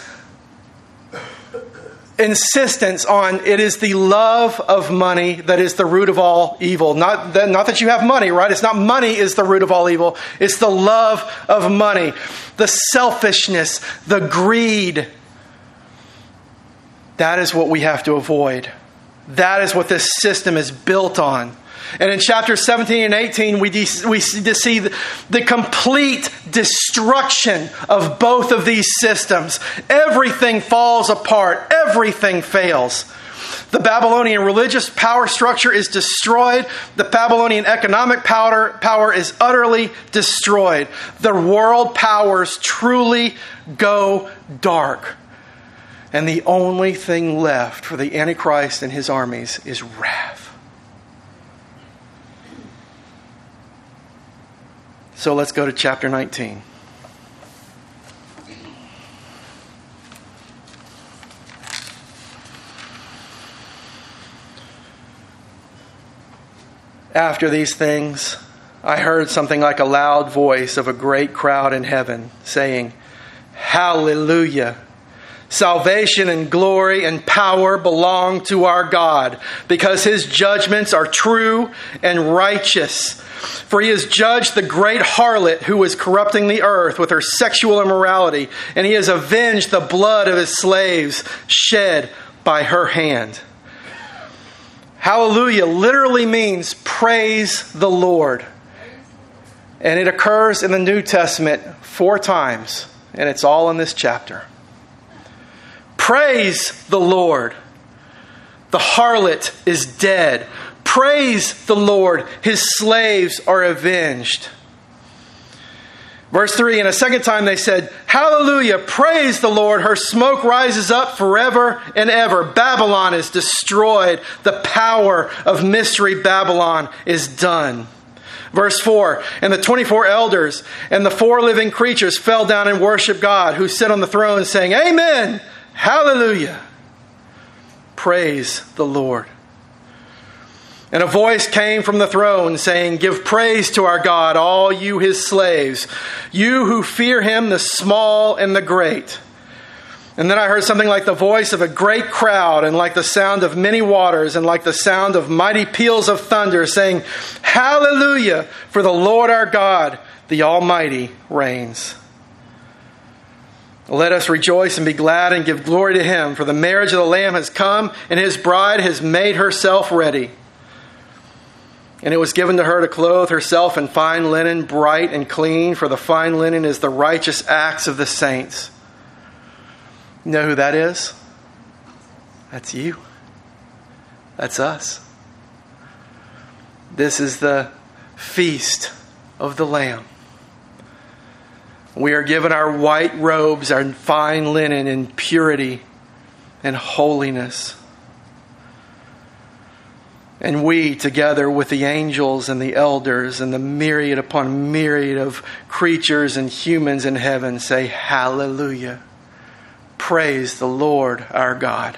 insistence on it is the love of money that is the root of all evil. Not that you have money, right? It's not money is the root of all evil. It's the love of money. The selfishness, the greed. That is what we have to avoid. That is what this system is built on. And in chapters 17 and 18, we see the complete destruction of both of these systems. Everything falls apart. Everything fails. The Babylonian religious power structure is destroyed. The Babylonian economic power is utterly destroyed. The world powers truly go dark. And the only thing left for the Antichrist and his armies is wrath. So let's go to chapter 19. After these things, I heard something like a loud voice of a great crowd in heaven saying, Hallelujah! Salvation and glory and power belong to our God, because His judgments are true and righteous. For He has judged the great harlot who is corrupting the earth with her sexual immorality, and He has avenged the blood of His slaves shed by her hand. Hallelujah literally means praise the Lord. And it occurs in the New Testament 4 times, and it's all in this chapter. Praise the Lord. The harlot is dead. Praise the Lord. His slaves are avenged. Verse 3, and a second time they said, Hallelujah, praise the Lord. Her smoke rises up forever and ever. Babylon is destroyed. The power of mystery Babylon is done. Verse 4, and the 24 elders and the 4 living creatures fell down and worshiped God, who sat on the throne, saying, Amen, Hallelujah, praise the Lord. And a voice came from the throne saying, Give praise to our God, all you his slaves, you who fear him, the small and the great. And then I heard something like the voice of a great crowd, and like the sound of many waters, and like the sound of mighty peals of thunder, saying, Hallelujah, for the Lord our God, the Almighty, reigns. Let us rejoice and be glad and give glory to him, for the marriage of the Lamb has come, and his bride has made herself ready. And it was given to her to clothe herself in fine linen, bright and clean, for the fine linen is the righteous acts of the saints. You know who that is? That's you. That's us. This is the feast of the Lamb. We are given our white robes, our fine linen in purity and holiness. And we, together with the angels and the elders and the myriad upon myriad of creatures and humans in heaven, say, Hallelujah. Praise the Lord our God.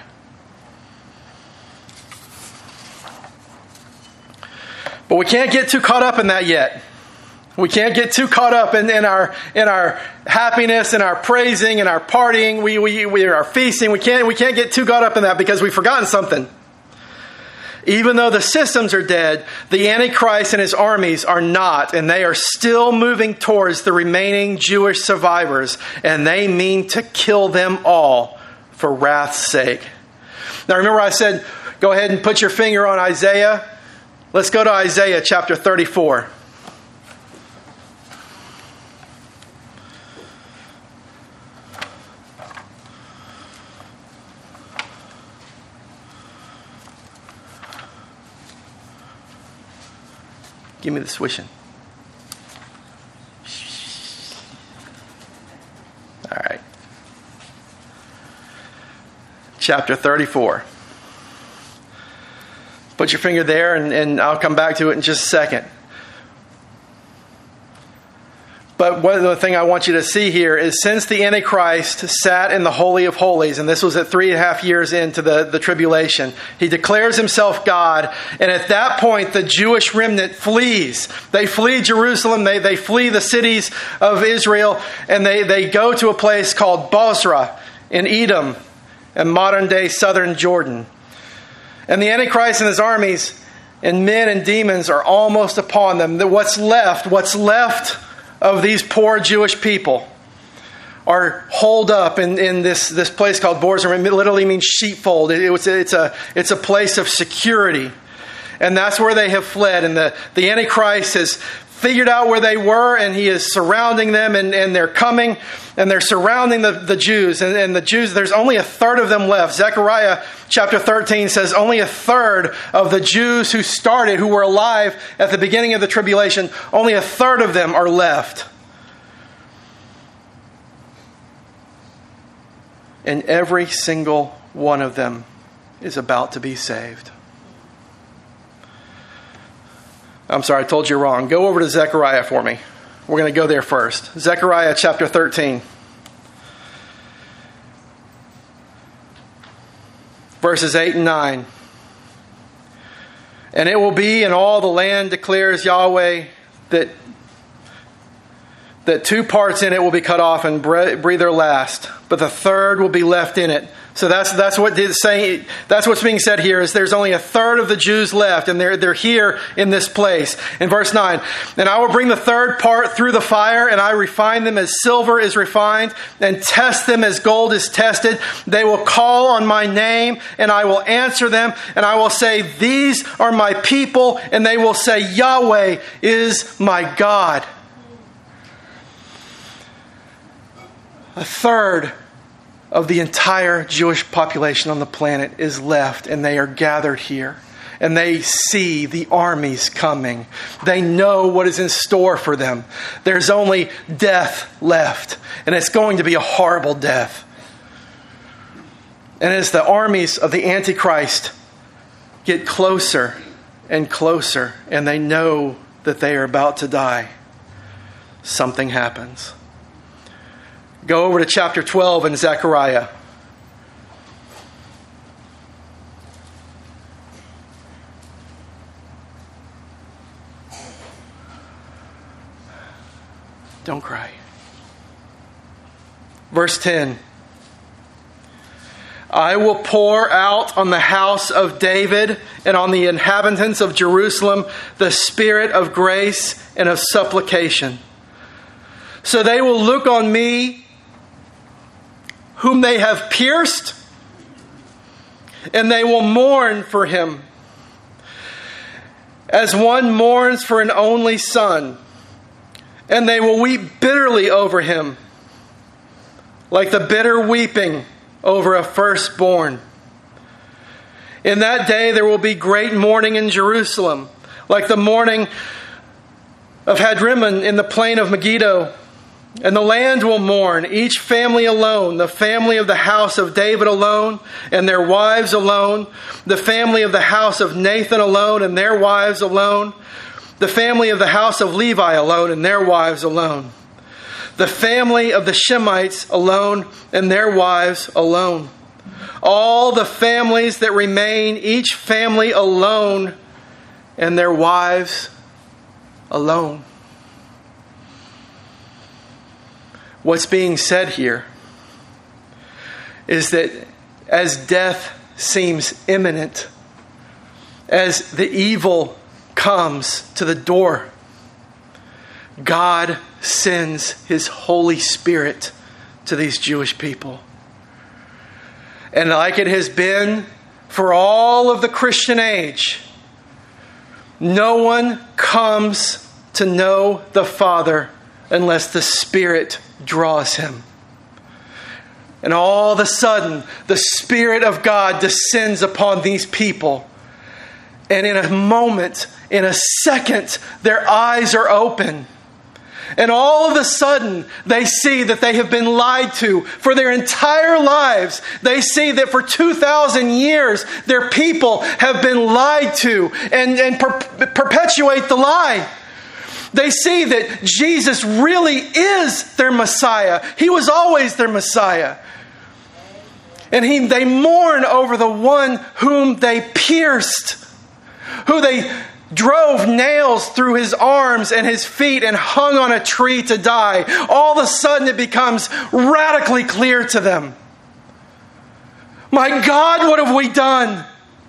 But we can't get too caught up in that yet. We can't get too caught up in our happiness and our praising and our partying. We are feasting. We can't get too caught up in that because we've forgotten something. Even though the systems are dead, the Antichrist and his armies are not, and they are still moving towards the remaining Jewish survivors, and they mean to kill them all for wrath's sake. Now remember I said, go ahead and put your finger on Isaiah. Let's go to Isaiah chapter 34. Give me the swishing. All right. Chapter 34. Put your finger there, and I'll come back to it in just a second. But one other thing I want you to see here is since the Antichrist sat in the Holy of Holies, and this was at 3.5 years into the tribulation, he declares himself God. And at that point, the Jewish remnant flees. They flee Jerusalem. They flee the cities of Israel. And they go to a place called Bozrah in Edom, in modern-day southern Jordan. And the Antichrist and his armies and men and demons are almost upon them. What's left of these poor Jewish people are holed up in this place called Bozrah. It literally means sheepfold. It's a place of security. And that's where they have fled. And the Antichrist has figured out where they were, and he is surrounding them, and they're coming, and they're surrounding the Jews. And the Jews, there's only a third of them left. Zechariah chapter 13 says only a third of the Jews who were alive at the beginning of the tribulation, only a third of them are left. And every single one of them is about to be saved. I'm sorry, I told you wrong. Go over to Zechariah for me. We're going to go there first. Zechariah chapter 13. Verses 8 and 9. And it will be in all the land, declares Yahweh, that 2 parts in it will be cut off and breathe their last, but the third will be left in it, So that's what it's saying. That's what's being said here, is there's only a third of the Jews left, and they're here in this place. In verse 9, and I will bring the third part through the fire, and I refine them as silver is refined, and test them as gold is tested. They will call on my name, and I will answer them, and I will say, these are my people, and they will say, Yahweh is my God. A third of the entire Jewish population on the planet is left, and they are gathered here. And they see the armies coming. They know what is in store for them. There's only death left, and it's going to be a horrible death. And as the armies of the Antichrist get closer and closer, and they know that they are about to die, something happens. Go over to chapter 12 in Zechariah. Don't cry. Verse 10. I will pour out on the house of David and on the inhabitants of Jerusalem the spirit of grace and of supplication. So they will look on me whom they have pierced, and they will mourn for him, as one mourns for an only son, and they will weep bitterly over him, like the bitter weeping over a firstborn. In that day there will be great mourning in Jerusalem, like the mourning of Hadrimmon in the plain of Megiddo. And the land will mourn, each family alone, the family of the house of David alone, and their wives alone, the family of the house of Nathan alone, and their wives alone, the family of the house of Levi alone, and their wives alone, the family of the Shemites alone, and their wives alone. All the families that remain, each family alone, and their wives alone. What's being said here is that as death seems imminent, as the evil comes to the door, God sends His Holy Spirit to these Jewish people. And like it has been for all of the Christian age, no one comes to know the Father unless the Spirit draws him. And all of a sudden, the Spirit of God descends upon these people. And in a moment, in a second, their eyes are open. And all of a sudden, they see that they have been lied to for their entire lives. They see that for 2,000 years, their people have been lied to and perpetuate the lie. They see that Jesus really is their Messiah. He was always their Messiah. And they mourn over the one whom they pierced, who they drove nails through his arms and his feet and hung on a tree to die. All of a sudden it becomes radically clear to them. My God, what have we done?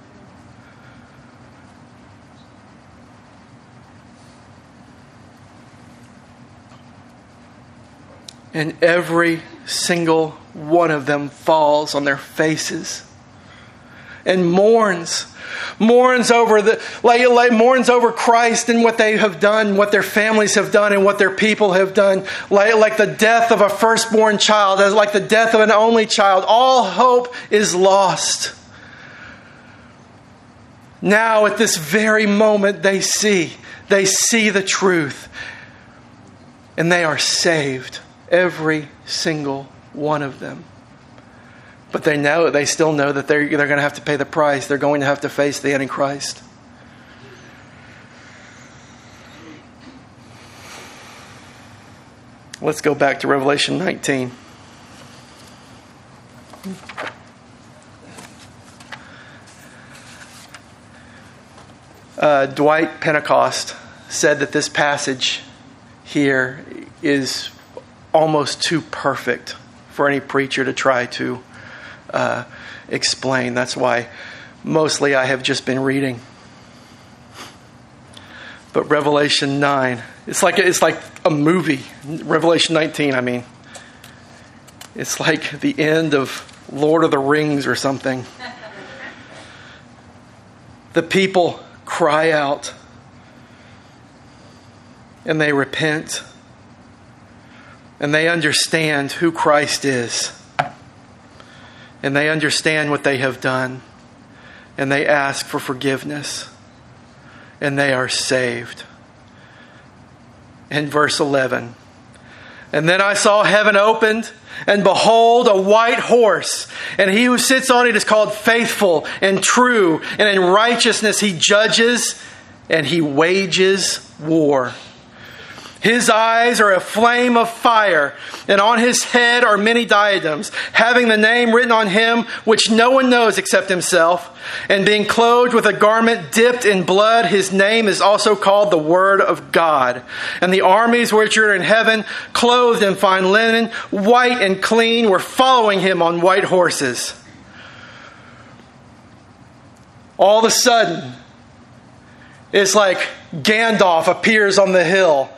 And every single one of them falls on their faces and mourns over mourns over Christ and what they have done, what their families have done, and what their people have done. Like the death of a firstborn child, as like the death of an only child. All hope is lost. Now, at this very moment, they see the truth, and they are saved. Every single one of them. But they still know that they're going to have to pay the price. They're going to have to face the Antichrist. Let's go back to Revelation 19. Dwight Pentecost said that this passage here is almost too perfect for any preacher to try to explain. That's why mostly I have just been reading. But Revelation 9, it's like a movie. Revelation 19, I mean. It's like the end of Lord of the Rings or something. The people cry out and they repent and they understand who Christ is and they understand what they have done and they ask for forgiveness and they are saved. In verse 11, and then I saw heaven opened, and behold, a white horse. And he who sits on it is called Faithful and True. And in righteousness he judges and he wages war. His eyes are a flame of fire, and on his head are many diadems, having the name written on him which no one knows except himself. And being clothed with a garment dipped in blood, his name is also called the Word of God. And the armies which are in heaven, clothed in fine linen, white and clean, were following him on white horses. All of a sudden, it's like Gandalf appears on the hill.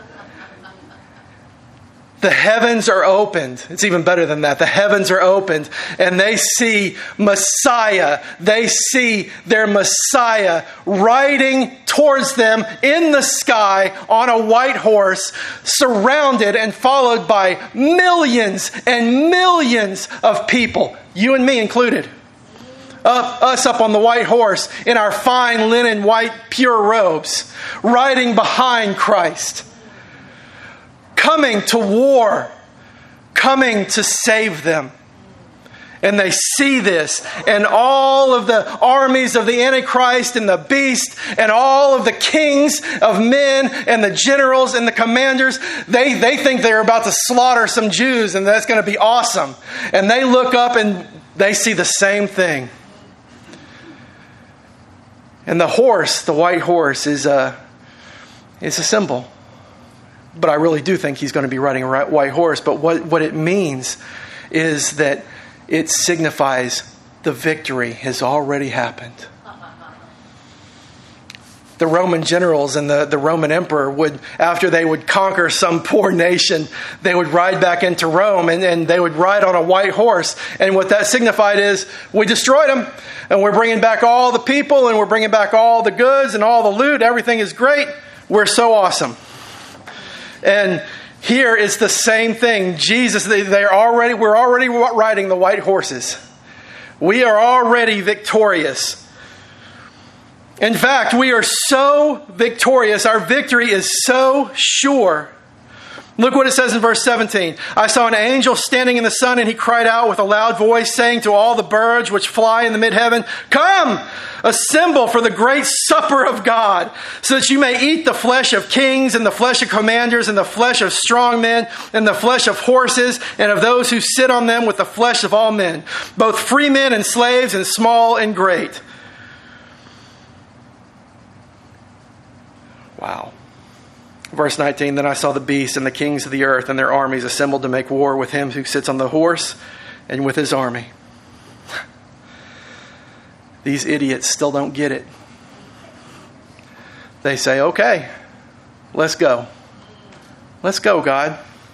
The heavens are opened. It's even better than that. The heavens are opened and they see Messiah. They see their Messiah riding towards them in the sky on a white horse, surrounded and followed by millions and millions of people, you and me included. Us up on the white horse in our fine linen white pure robes, riding behind Christ. Coming to war, coming to save them. And they see this, and all of the armies of the Antichrist and the beast and all of the kings of men and the generals and the commanders, they think they're about to slaughter some Jews and that's going to be awesome. And they look up and they see the same thing. And the horse, the white horse, is a symbol. But I really do think he's going to be riding a white horse. But what it means is that it signifies the victory has already happened. The Roman generals and the Roman emperor would, after they would conquer some poor nation, they would ride back into Rome and they would ride on a white horse. And what that signified is, we destroyed them and we're bringing back all the people and we're bringing back all the goods and all the loot. Everything is great. We're so awesome. And here it's the same thing. Jesus, we're already riding the white horses. We are already victorious. In fact, we are so victorious. Our victory is so sure. Look what it says in verse 17. I saw an angel standing in the sun, and he cried out with a loud voice, saying to all the birds which fly in the mid-heaven, "Come, assemble for the great supper of God, so that you may eat the flesh of kings and the flesh of commanders and the flesh of strong men and the flesh of horses and of those who sit on them, with the flesh of all men, both free men and slaves and small and great." Wow. Verse 19, then I saw the beast and the kings of the earth and their armies assembled to make war with him who sits on the horse and with his army. These idiots still don't get it. They say, okay, let's go. Let's go, God.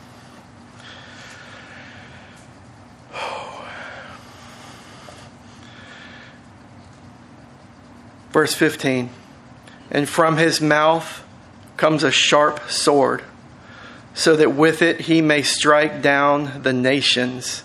Verse 15, and from his mouth comes a sharp sword, so that with it he may strike down the nations.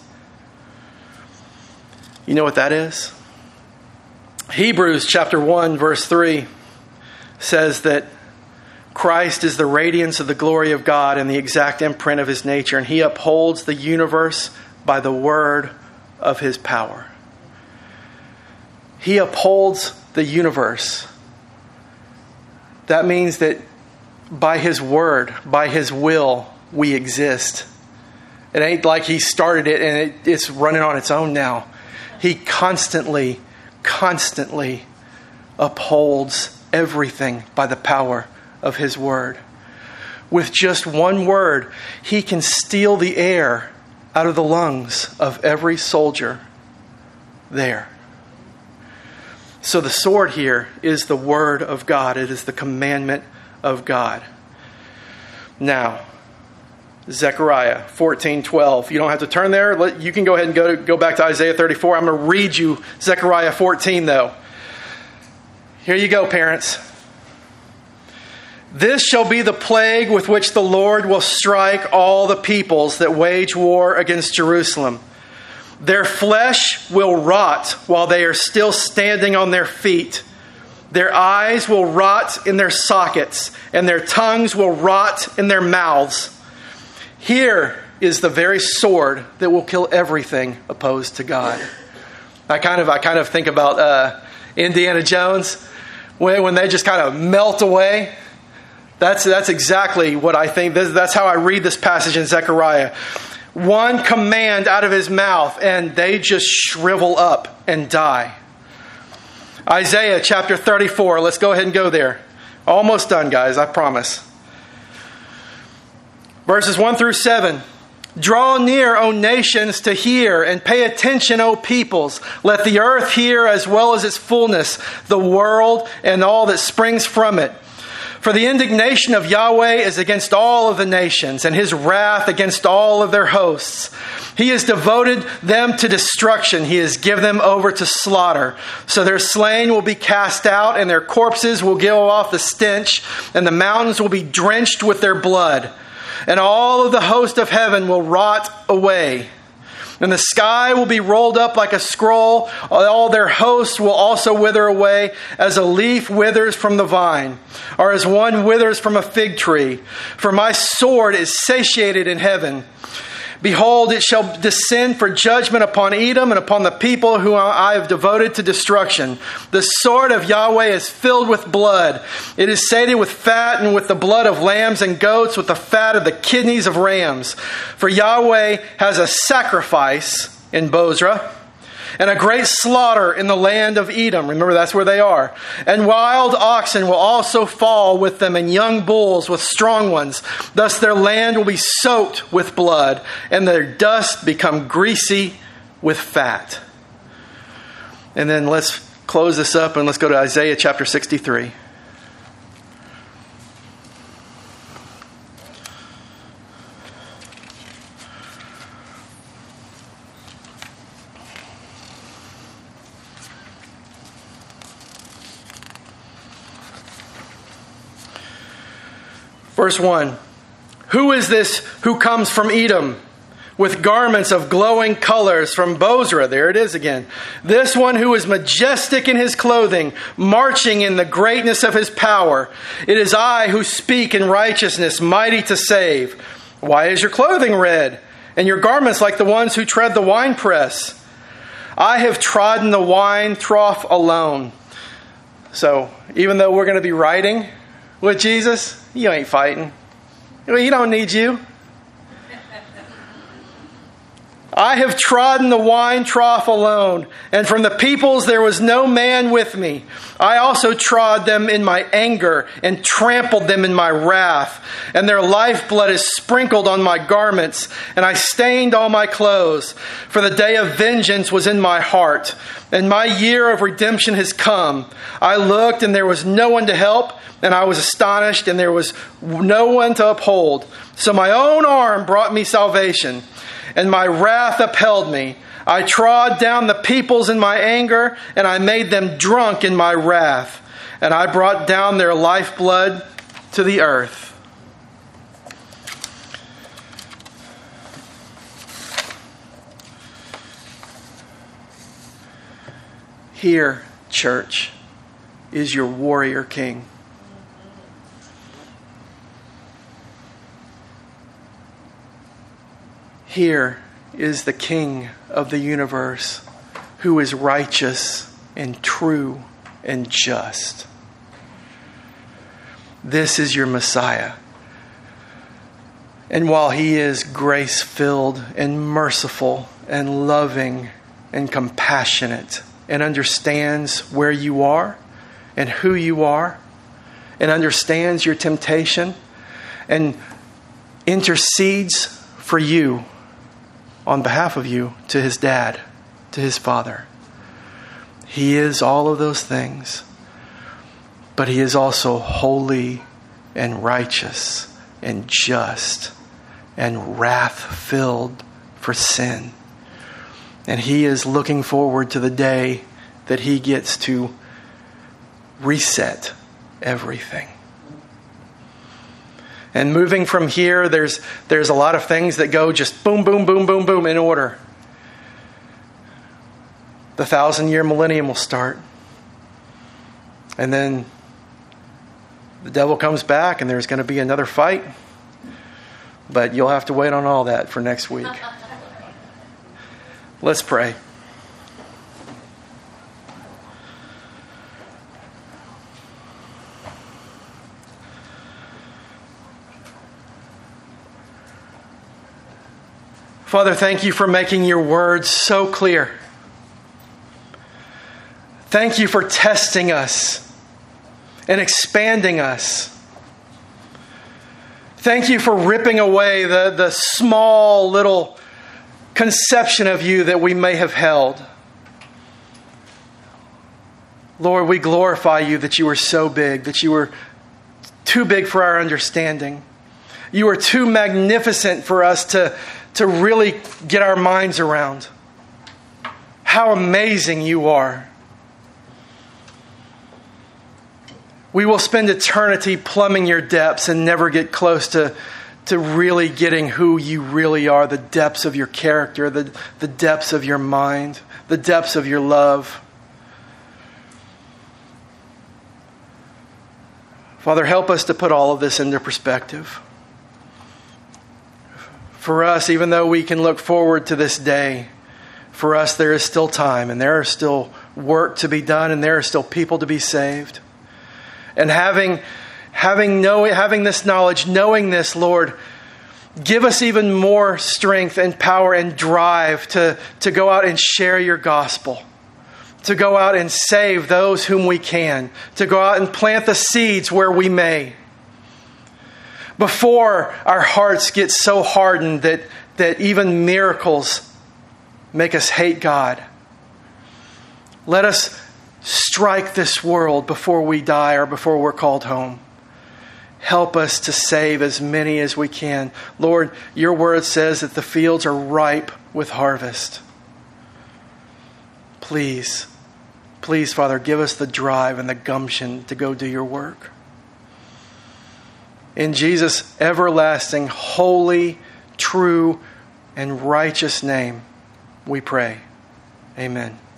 You know what that is? Hebrews chapter 1 verse 3 says that Christ is the radiance of the glory of God and the exact imprint of his nature, and he upholds the universe by the word of his power. He upholds the universe. That means that by his word, by his will, we exist. It ain't like he started it and it's running on its own now. He constantly upholds everything by the power of his word. With just one word, he can steal the air out of the lungs of every soldier there. So the sword here is the word of God. It is the commandment of God. Now, Zechariah 14:12. You don't have to turn there. You can go ahead and go back to Isaiah 34. I'm going to read you Zechariah 14 though. Here you go, parents. This shall be the plague with which the Lord will strike all the peoples that wage war against Jerusalem. Their flesh will rot while they are still standing on their feet. Their eyes will rot in their sockets, and their tongues will rot in their mouths. Here is the very sword that will kill everything opposed to God. I kind of think about Indiana Jones when they just kind of melt away. That's exactly what I think. That's how I read this passage in Zechariah. One command out of his mouth, and they just shrivel up and die. Isaiah chapter 34. Let's go ahead and go there. Almost done, guys, I promise. Verses 1 through 7. Draw near, O nations, to hear, and pay attention, O peoples. Let the earth hear as well as its fullness, the world and all that springs from it. For the indignation of Yahweh is against all of the nations, and his wrath against all of their hosts. He has devoted them to destruction. He has given them over to slaughter. So their slain will be cast out, and their corpses will give off the stench, and the mountains will be drenched with their blood. And all of the host of heaven will rot away. And the sky will be rolled up like a scroll. All their hosts will also wither away, as a leaf withers from the vine, or as one withers from a fig tree. For my sword is satiated in heaven. Behold, it shall descend for judgment upon Edom and upon the people whom I have devoted to destruction. The sword of Yahweh is filled with blood. It is sated with fat and with the blood of lambs and goats, with the fat of the kidneys of rams. For Yahweh has a sacrifice in Bozrah, and a great slaughter in the land of Edom. Remember, that's where they are. And wild oxen will also fall with them, and young bulls with strong ones. Thus their land will be soaked with blood, and their dust become greasy with fat. And then let's close this up and let's go to Isaiah chapter 63. Verse 1, who is this who comes from Edom with garments of glowing colors from Bozrah? There it is again. This one who is majestic in his clothing, marching in the greatness of his power. It is I who speak in righteousness, mighty to save. Why is your clothing red, and your garments like the ones who tread the winepress? I have trodden the wine trough alone. So even though we're going to be riding with Jesus, you ain't fighting. He don't need you. I have trodden the wine trough alone, and from the peoples there was no man with me. I also trod them in my anger and trampled them in my wrath, and their lifeblood is sprinkled on my garments, and I stained all my clothes. For the day of vengeance was in my heart, and my year of redemption has come. I looked, and there was no one to help, and I was astonished, and there was no one to uphold. So my own arm brought me salvation, and my wrath upheld me. I trod down the peoples in my anger, and I made them drunk in my wrath. And I brought down their lifeblood to the earth. Here, church, is your warrior king. Here is the King of the universe, who is righteous and true and just. This is your Messiah. And while he is grace-filled and merciful and loving and compassionate and understands where you are and who you are and understands your temptation and intercedes for you on behalf of you to his dad, to his Father. He is all of those things. But He is also holy and righteous and just and wrath-filled for sin. And He is looking forward to the day that He gets to reset everything. And moving from here, there's a lot of things that go just boom, boom, boom, boom, boom in order. The 1,000-year millennium will start. And then the devil comes back and there's going to be another fight. But you'll have to wait on all that for next week. Let's pray. Father, thank you for making your words so clear. Thank you for testing us and expanding us. Thank you for ripping away the small little conception of you that we may have held. Lord, we glorify you that you are so big, that you are too big for our understanding. You are too magnificent for us to really get our minds around. How amazing you are. We will spend eternity plumbing your depths and never get close to really getting who you really are, the depths of your character, the depths of your mind, the depths of your love. Father, help us to put all of this into perspective. For us, even though we can look forward to this day, for us there is still time and there is still work to be done and there are still people to be saved. And having this knowledge, knowing this, Lord, give us even more strength and power and drive to go out and share your gospel, to go out and save those whom we can, to go out and plant the seeds where we may. Before our hearts get so hardened that even miracles make us hate God. Let us strike this world before we die or before we're called home. Help us to save as many as we can. Lord, your word says that the fields are ripe with harvest. Please, Father, give us the drive and the gumption to go do your work. In Jesus' everlasting, holy, true, and righteous name, we pray. Amen.